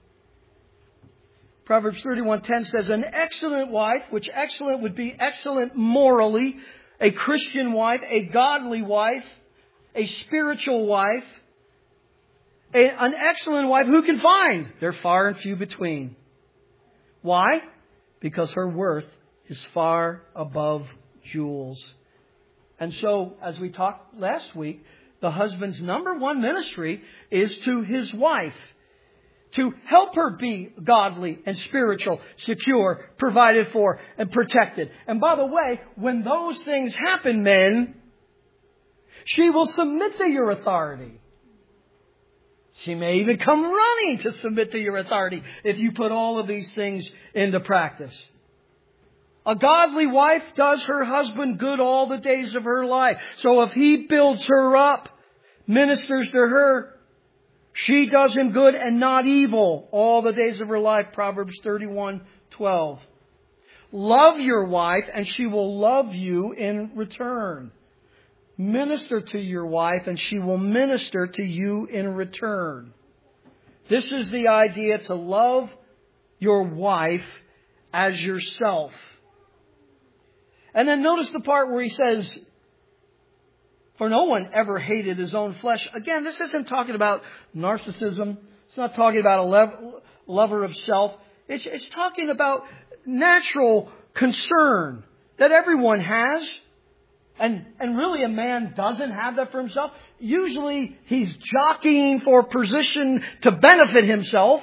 Proverbs thirty-one ten says, an excellent wife, which excellent would be excellent morally, a Christian wife, a godly wife, a spiritual wife, a, an excellent wife, who can find? They're far and few between. Why? Because her worth is far above jewels. And so, as we talked last week, the husband's number one ministry is to his wife. To help her be godly and spiritual, secure, provided for, and protected. And by the way, when those things happen, men, she will submit to your authority. She may even come running to submit to your authority if you put all of these things into practice. A godly wife does her husband good all the days of her life. So if he builds her up, ministers to her, she does him good and not evil all the days of her life. Proverbs thirty-one twelve. Love your wife and she will love you in return. Minister to your wife and she will minister to you in return. This is the idea, to love your wife as yourself. And then notice the part where he says, for no one ever hated his own flesh. Again, this isn't talking about narcissism. It's not talking about a lev- lover of self. It's, it's talking about natural concern that everyone has. And, and really a man doesn't have that for himself. Usually he's jockeying for position to benefit himself.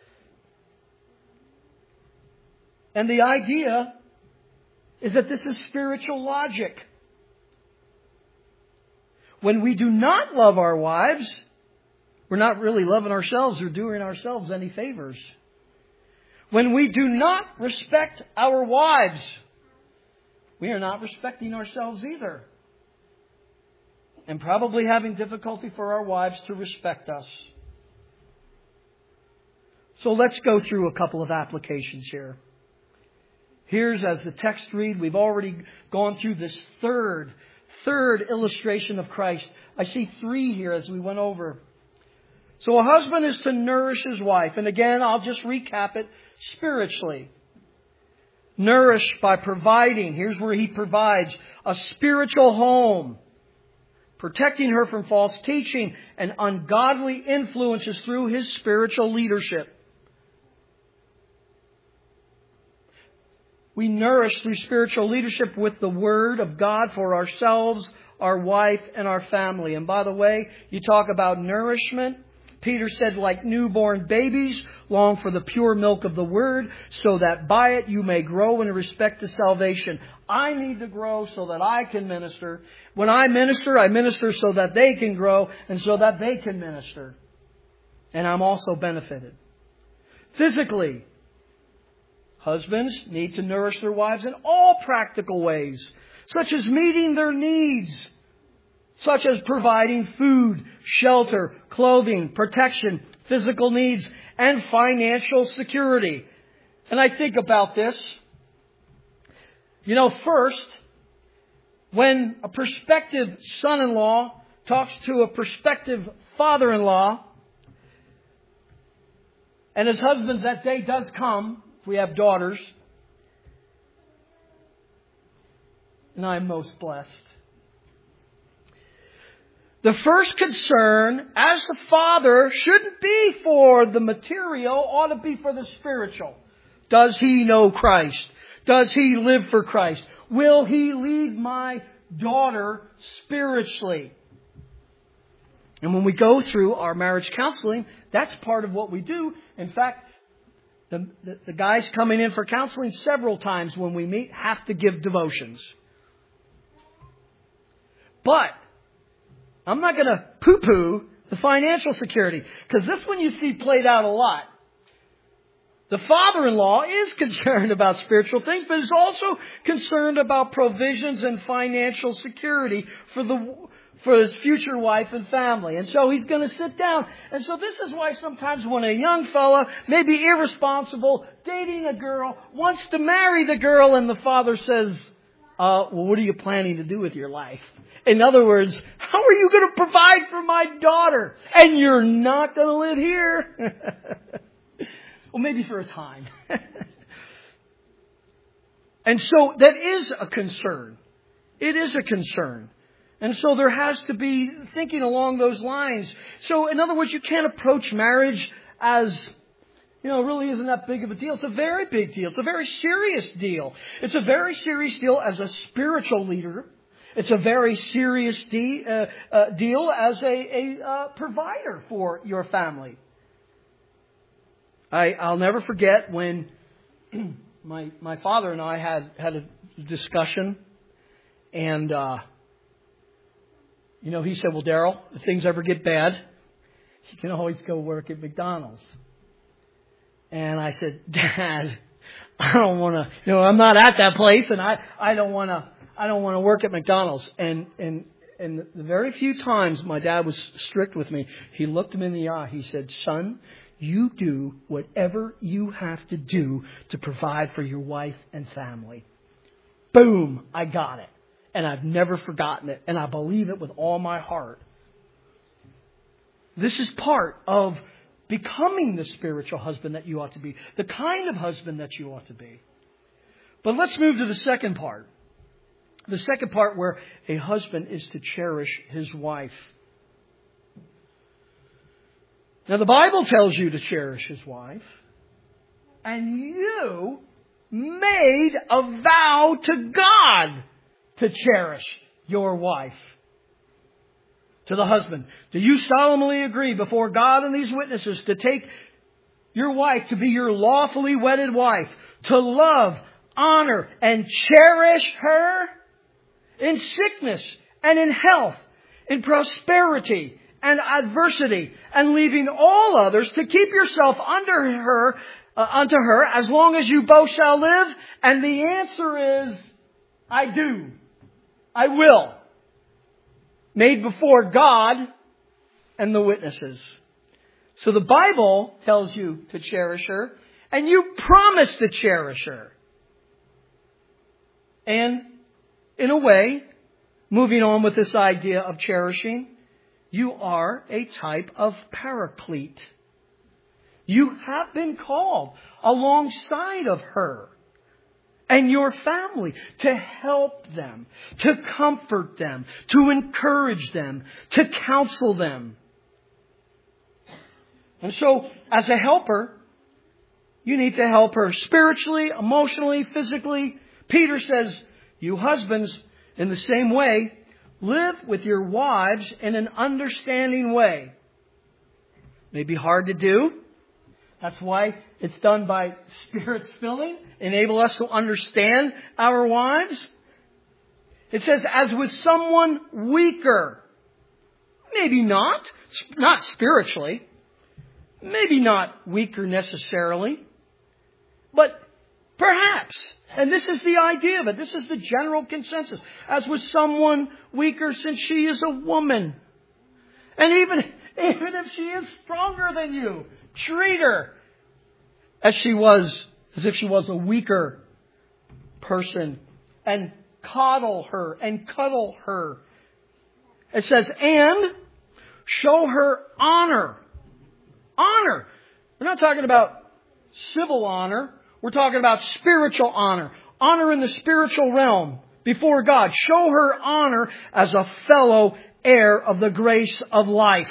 And the idea is that this is spiritual logic. When we do not love our wives, we're not really loving ourselves or doing ourselves any favors. When we do not respect our wives, we are not respecting ourselves either. And probably having difficulty for our wives to respect us. So let's go through a couple of applications here. Here's, as the text read, we've already gone through this third, third illustration of Christ. I see three here as we went over. So a husband is to nourish his wife. And again, I'll just recap it spiritually. Nourish by providing. Here's where he provides a spiritual home. Protecting her from false teaching and ungodly influences through his spiritual leadership. We nourish through spiritual leadership with the Word of God for ourselves, our wife, and our family. And by the way, you talk about nourishment. Peter said, like newborn babies, long for the pure milk of the Word, so that by it you may grow in respect to salvation. I need to grow so that I can minister. When I minister, I minister so that they can grow and so that they can minister. And I'm also benefited. Physically, husbands need to nourish their wives in all practical ways, such as meeting their needs, such as providing food, shelter, clothing, protection, physical needs, and financial security. And I think about this. You know, first, when a prospective son-in-law talks to a prospective father-in-law, and as husbands, that day does come, if we have daughters, and I'm most blessed. The first concern, as the father, shouldn't be for the material, ought to be for the spiritual. Does he know Christ? Does he live for Christ? Will he lead my daughter spiritually? And when we go through our marriage counseling, that's part of what we do. In fact, the, the, the guys coming in for counseling several times when we meet have to give devotions. But I'm not going to poo-poo the financial security, because this one you see played out a lot. The father-in-law is concerned about spiritual things, but is also concerned about provisions and financial security for the for his future wife and family. And so he's going to sit down. And so this is why sometimes when a young fella, maybe irresponsible, dating a girl, wants to marry the girl, and the father says, uh, well, what are you planning to do with your life? In other words, how are you going to provide for my daughter? And you're not going to live here? Well, maybe for a time. And so that is a concern. It is a concern. And so there has to be thinking along those lines. So in other words, you can't approach marriage as, you know, really isn't that big of a deal. It's a very big deal. It's a very serious deal. It's a very serious deal as a spiritual leader. It's a very serious de- uh, uh, deal as a, a uh, provider for your family. I, I'll never forget when my my father and I had, had a discussion. And, uh, you know, he said, well, Daryl, if things ever get bad, you can always go work at McDonald's. And I said, Dad, I don't want to, you know, I'm not at that place, and I, I don't want to, I don't want to work at McDonald's. And, and, and the very few times my dad was strict with me, he looked him in the eye. He said, son, you do whatever you have to do to provide for your wife and family. Boom, I got it. And I've never forgotten it. And I believe it with all my heart. This is part of becoming the spiritual husband that you ought to be, the kind of husband that you ought to be. But let's move to the second part. The second part where a husband is to cherish his wife. Now the Bible tells you to cherish his wife. And you made a vow to God to cherish your wife. To the husband, do you solemnly agree before God and these witnesses to take your wife to be your lawfully wedded wife, to love, honor, and cherish her in sickness and in health, in prosperity and adversity, and leaving all others, to keep yourself under her, uh, unto her, as long as you both shall live? And the answer is, I do. I will. Made before God and the witnesses. So the Bible tells you to cherish her, and you promise to cherish her. And in a way, moving on with this idea of cherishing, you are a type of paraclete. You have been called alongside of her and your family to help them, to comfort them, to encourage them, to counsel them. And so, as a helper, you need to help her spiritually, emotionally, physically. Peter says, you husbands, in the same way, live with your wives in an understanding way. May be hard to do. That's why it's done by Spirit's filling. Enable us to understand our wives. It says, as with someone weaker. Maybe not. Not spiritually. Maybe not weaker necessarily. But perhaps. And this is the idea of it. This is the general consensus. As with someone weaker, since she is a woman. And even, even if she is stronger than you, treat her as she was, as if she was a weaker person, and coddle her and cuddle her. It says, and show her honor. Honor. We're not talking about civil honor. We're talking about spiritual honor. Honor in the spiritual realm before God. Show her honor as a fellow heir of the grace of life.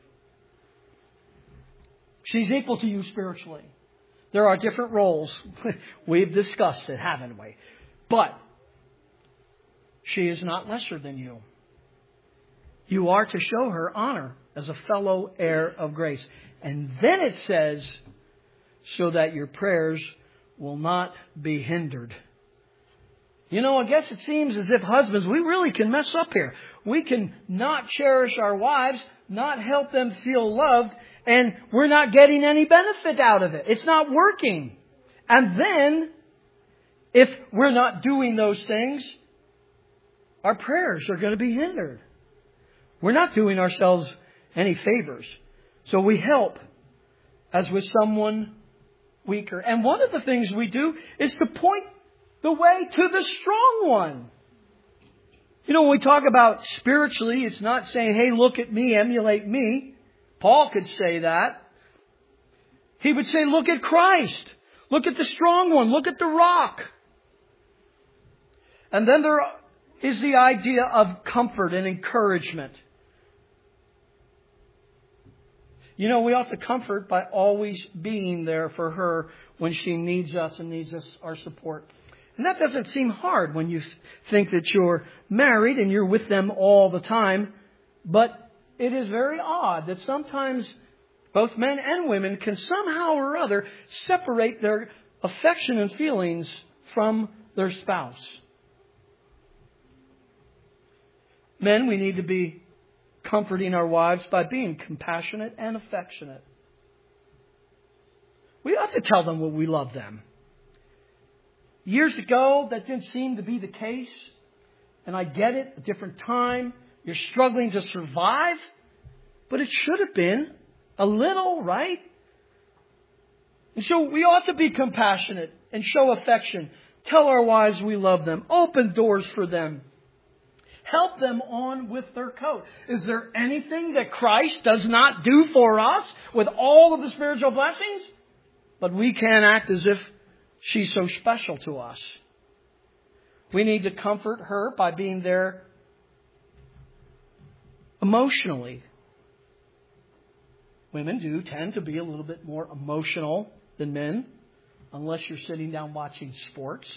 She's equal to you spiritually. There are different roles. We've discussed it, haven't we? But she is not lesser than you. You are to show her honor as a fellow heir of grace. And then it says, so that your prayers will not be hindered. You know, I guess it seems as if husbands, we really can mess up here. We can not cherish our wives, not help them feel loved, and we're not getting any benefit out of it. It's not working. And then, if we're not doing those things, our prayers are going to be hindered. We're not doing ourselves any favors. So we help as with someone weaker. And one of the things we do is to point the way to the strong one. You know, when we talk about spiritually, it's not saying, hey, look at me, emulate me. Paul could say that. He would say, look at Christ. Look at the strong one. Look at the rock. And then there is the idea of comfort and encouragement. You know, we ought to comfort by always being there for her when she needs us and needs us our support. And that doesn't seem hard when you think that you're married and you're with them all the time. But it is very odd that sometimes both men and women can somehow or other separate their affection and feelings from their spouse. Men, we need to be comforting our wives by being compassionate and affectionate. We ought to tell them when we love them. Years ago, that didn't seem to be the case. And I get it, a different time. You're struggling to survive. But it should have been a little, right? And so we ought to be compassionate and show affection. Tell our wives we love them. Open doors for them. Help them on with their coat. Is there anything that Christ does not do for us with all of the spiritual blessings? But we can't act as if she's so special to us. We need to comfort her by being there emotionally. Women do tend to be a little bit more emotional than men, unless you're sitting down watching sports.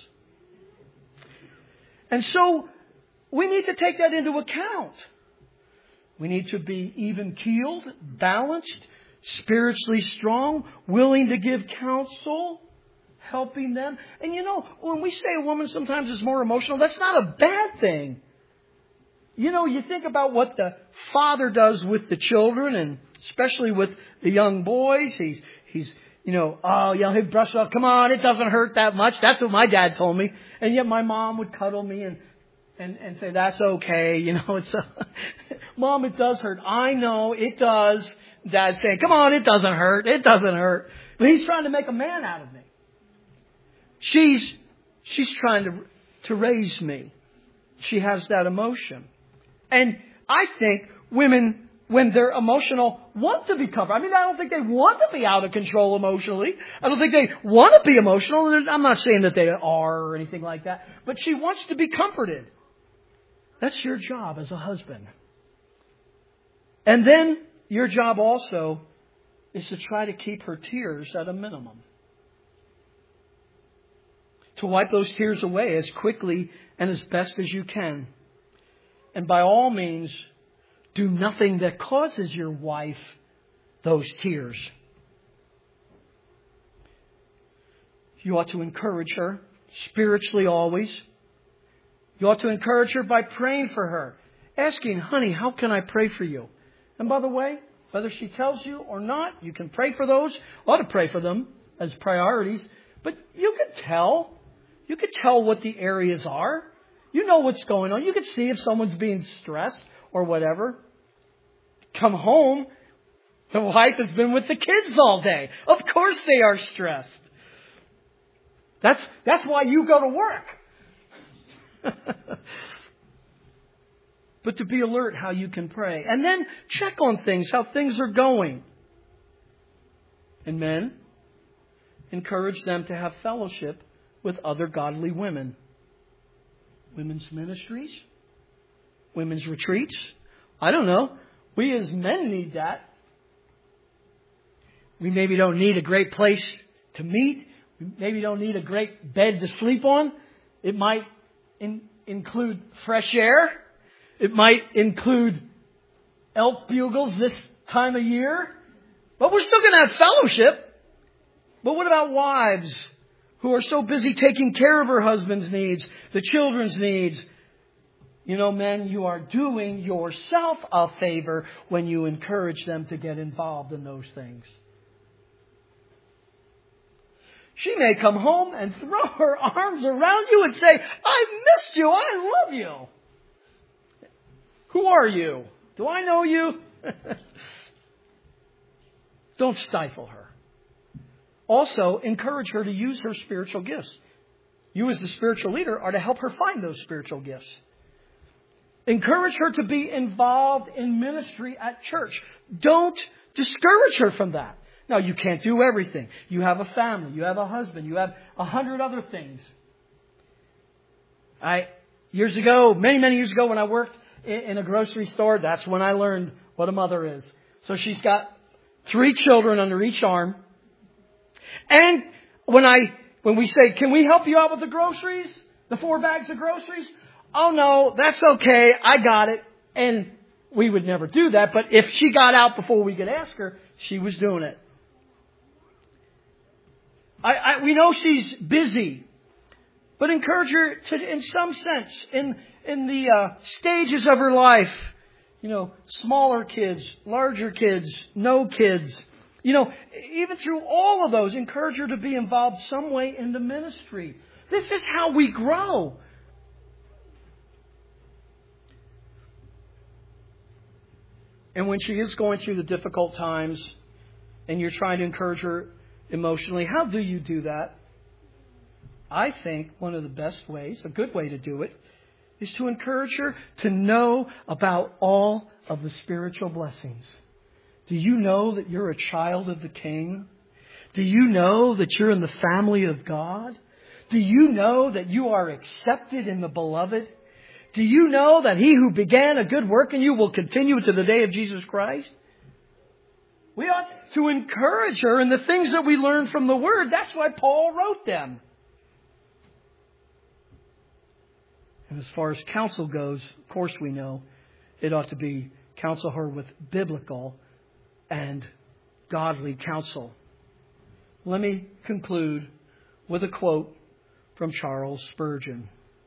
And so we need to take that into account. We need to be even-keeled, balanced, spiritually strong, willing to give counsel, helping them. And you know, when we say a woman sometimes is more emotional, that's not a bad thing. You know, you think about what the father does with the children, and especially with the young boys. He's, he's, you know, oh, yeah, he'll brush off. Come on, it doesn't hurt that much. That's what my dad told me. And yet my mom would cuddle me and, and, and say, that's okay. You know, it's, a, Mom, it does hurt. I know it does. Dad's saying, come on, it doesn't hurt. It doesn't hurt. But he's trying to make a man out of me. She's, she's trying to, to raise me. She has that emotion. And I think women, when they're emotional, want to be comforted. I mean, I don't think they want to be out of control emotionally. I don't think they want to be emotional. I'm not saying that they are or anything like that. But she wants to be comforted. That's your job as a husband. And then your job also is to try to keep her tears at a minimum. To wipe those tears away as quickly and as best as you can. And by all means, do nothing that causes your wife those tears. You ought to encourage her spiritually always. You ought to encourage her by praying for her. Asking, honey, how can I pray for you? And by the way, whether she tells you or not, you can pray for those. Ought to pray for them as priorities. But you can tell. You can tell what the areas are. You know what's going on. You can see if someone's being stressed or whatever. Come home. The wife has been with the kids all day. Of course they are stressed. That's, that's why you go to work. But to be alert how you can pray. And then check on things, how things are going. And men, encourage them to have fellowship with other godly women. Women's ministries, women's retreats. I don't know. We as men need that. We maybe don't need a great place to meet. We maybe don't need a great bed to sleep on. It might in, include fresh air. It might include elk bugles this time of year. But we're still going to have fellowship. But what about wives who are so busy taking care of her husband's needs, the children's needs? You know, men, you are doing yourself a favor when you encourage them to get involved in those things. She may come home and throw her arms around you and say, I missed you. I love you. Who are you? Do I know you? Don't stifle her. Also, encourage her to use her spiritual gifts. You as the spiritual leader are to help her find those spiritual gifts. Encourage her to be involved in ministry at church. Don't discourage her from that. Now, you can't do everything. You have a family. You have a husband. You have a hundred other things. I years ago, many, many years ago when I worked in a grocery store, that's when I learned what a mother is. So she's got three children under each arm. And when I, when we say, can we help you out with the groceries? The four bags of groceries? Oh no, that's okay. I got it. And we would never do that. But if she got out before we could ask her, she was doing it. I, I, we know she's busy, but encourage her to, in some sense, in, in the uh, stages of her life, you know, smaller kids, larger kids, no kids. You know, even through all of those, encourage her to be involved some way in the ministry. This is how we grow. And when she is going through the difficult times and you're trying to encourage her emotionally, how do you do that? I think one of the best ways, a good way to do it, is to encourage her to know about all of the spiritual blessings. Do you know that you're a child of the King? Do you know that you're in the family of God? Do you know that you are accepted in the Beloved? Do you know that He who began a good work in you will continue to the day of Jesus Christ? We ought to encourage her in the things that we learn from the Word. That's why Paul wrote them. And as far as counsel goes, of course we know it ought to be counsel her with biblical and godly counsel. Let me conclude with a quote from Charles Spurgeon.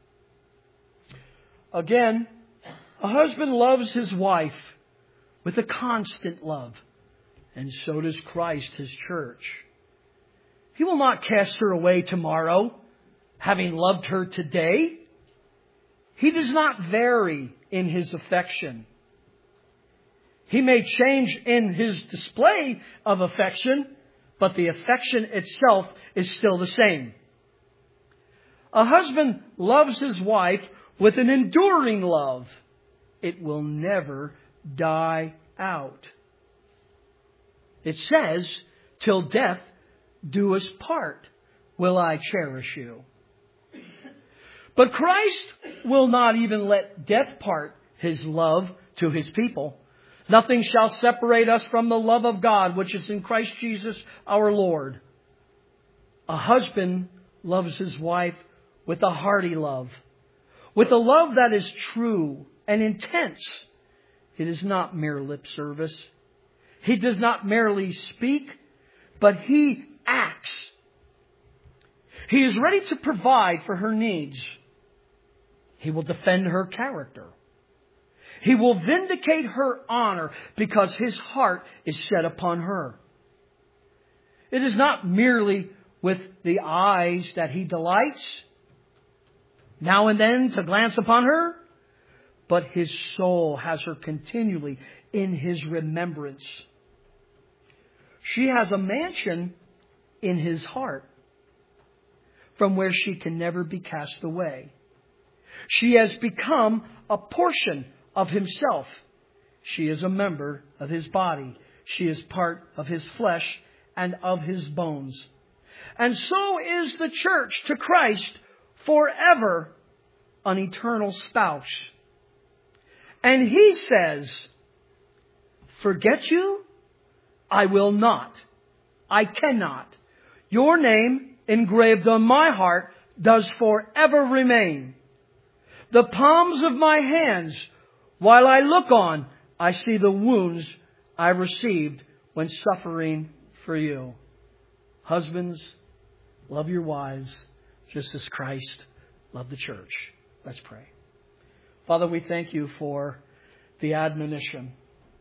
Again, a husband loves his wife with a constant love, and so does Christ His church. He will not cast her away tomorrow, having loved her today. He does not vary in His affection. He may change in His display of affection, but the affection itself is still the same. A husband loves his wife with an enduring love. It will never die out. It says, till death do us part, will I cherish you. But Christ will not even let death part His love to His people. Nothing shall separate us from the love of God, which is in Christ Jesus our Lord. A husband loves his wife with a hearty love, with a love that is true and intense. It is not mere lip service. He does not merely speak, but he acts. He is ready to provide for her needs. He will defend her character. He will vindicate her honor because his heart is set upon her. It is not merely with the eyes that he delights, now and then to glance upon her, but his soul has her continually in his remembrance. She has a mansion in his heart from where she can never be cast away. She has become a portion of himself. She is a member of his body. She is part of his flesh and of his bones. And so is the church to Christ forever an eternal spouse. And he says, forget you? I will not. I cannot. Your name engraved on my heart does forever remain. The palms of my hands, while I look on, I see the wounds I received when suffering for you. Husbands, love your wives just as Christ loved the church. Let's pray. Father, we thank you for the admonition.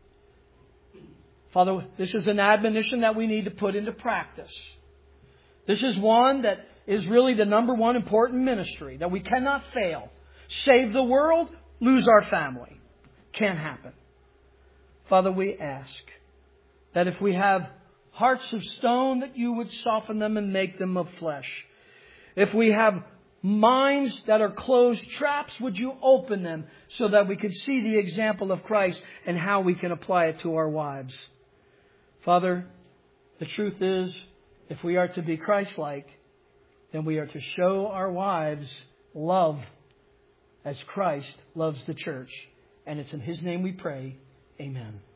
Father, this is an admonition that we need to put into practice. This is one that is really the number one important ministry that we cannot fail. Save the world, lose our family. Can't happen. Father, we ask that if we have hearts of stone, that you would soften them and make them of flesh. If we have minds that are closed traps, would you open them so that we can see the example of Christ and how we can apply it to our wives. Father, the truth is, if we are to be Christ-like, then we are to show our wives love as Christ loves the church. And it's in His name we pray. Amen.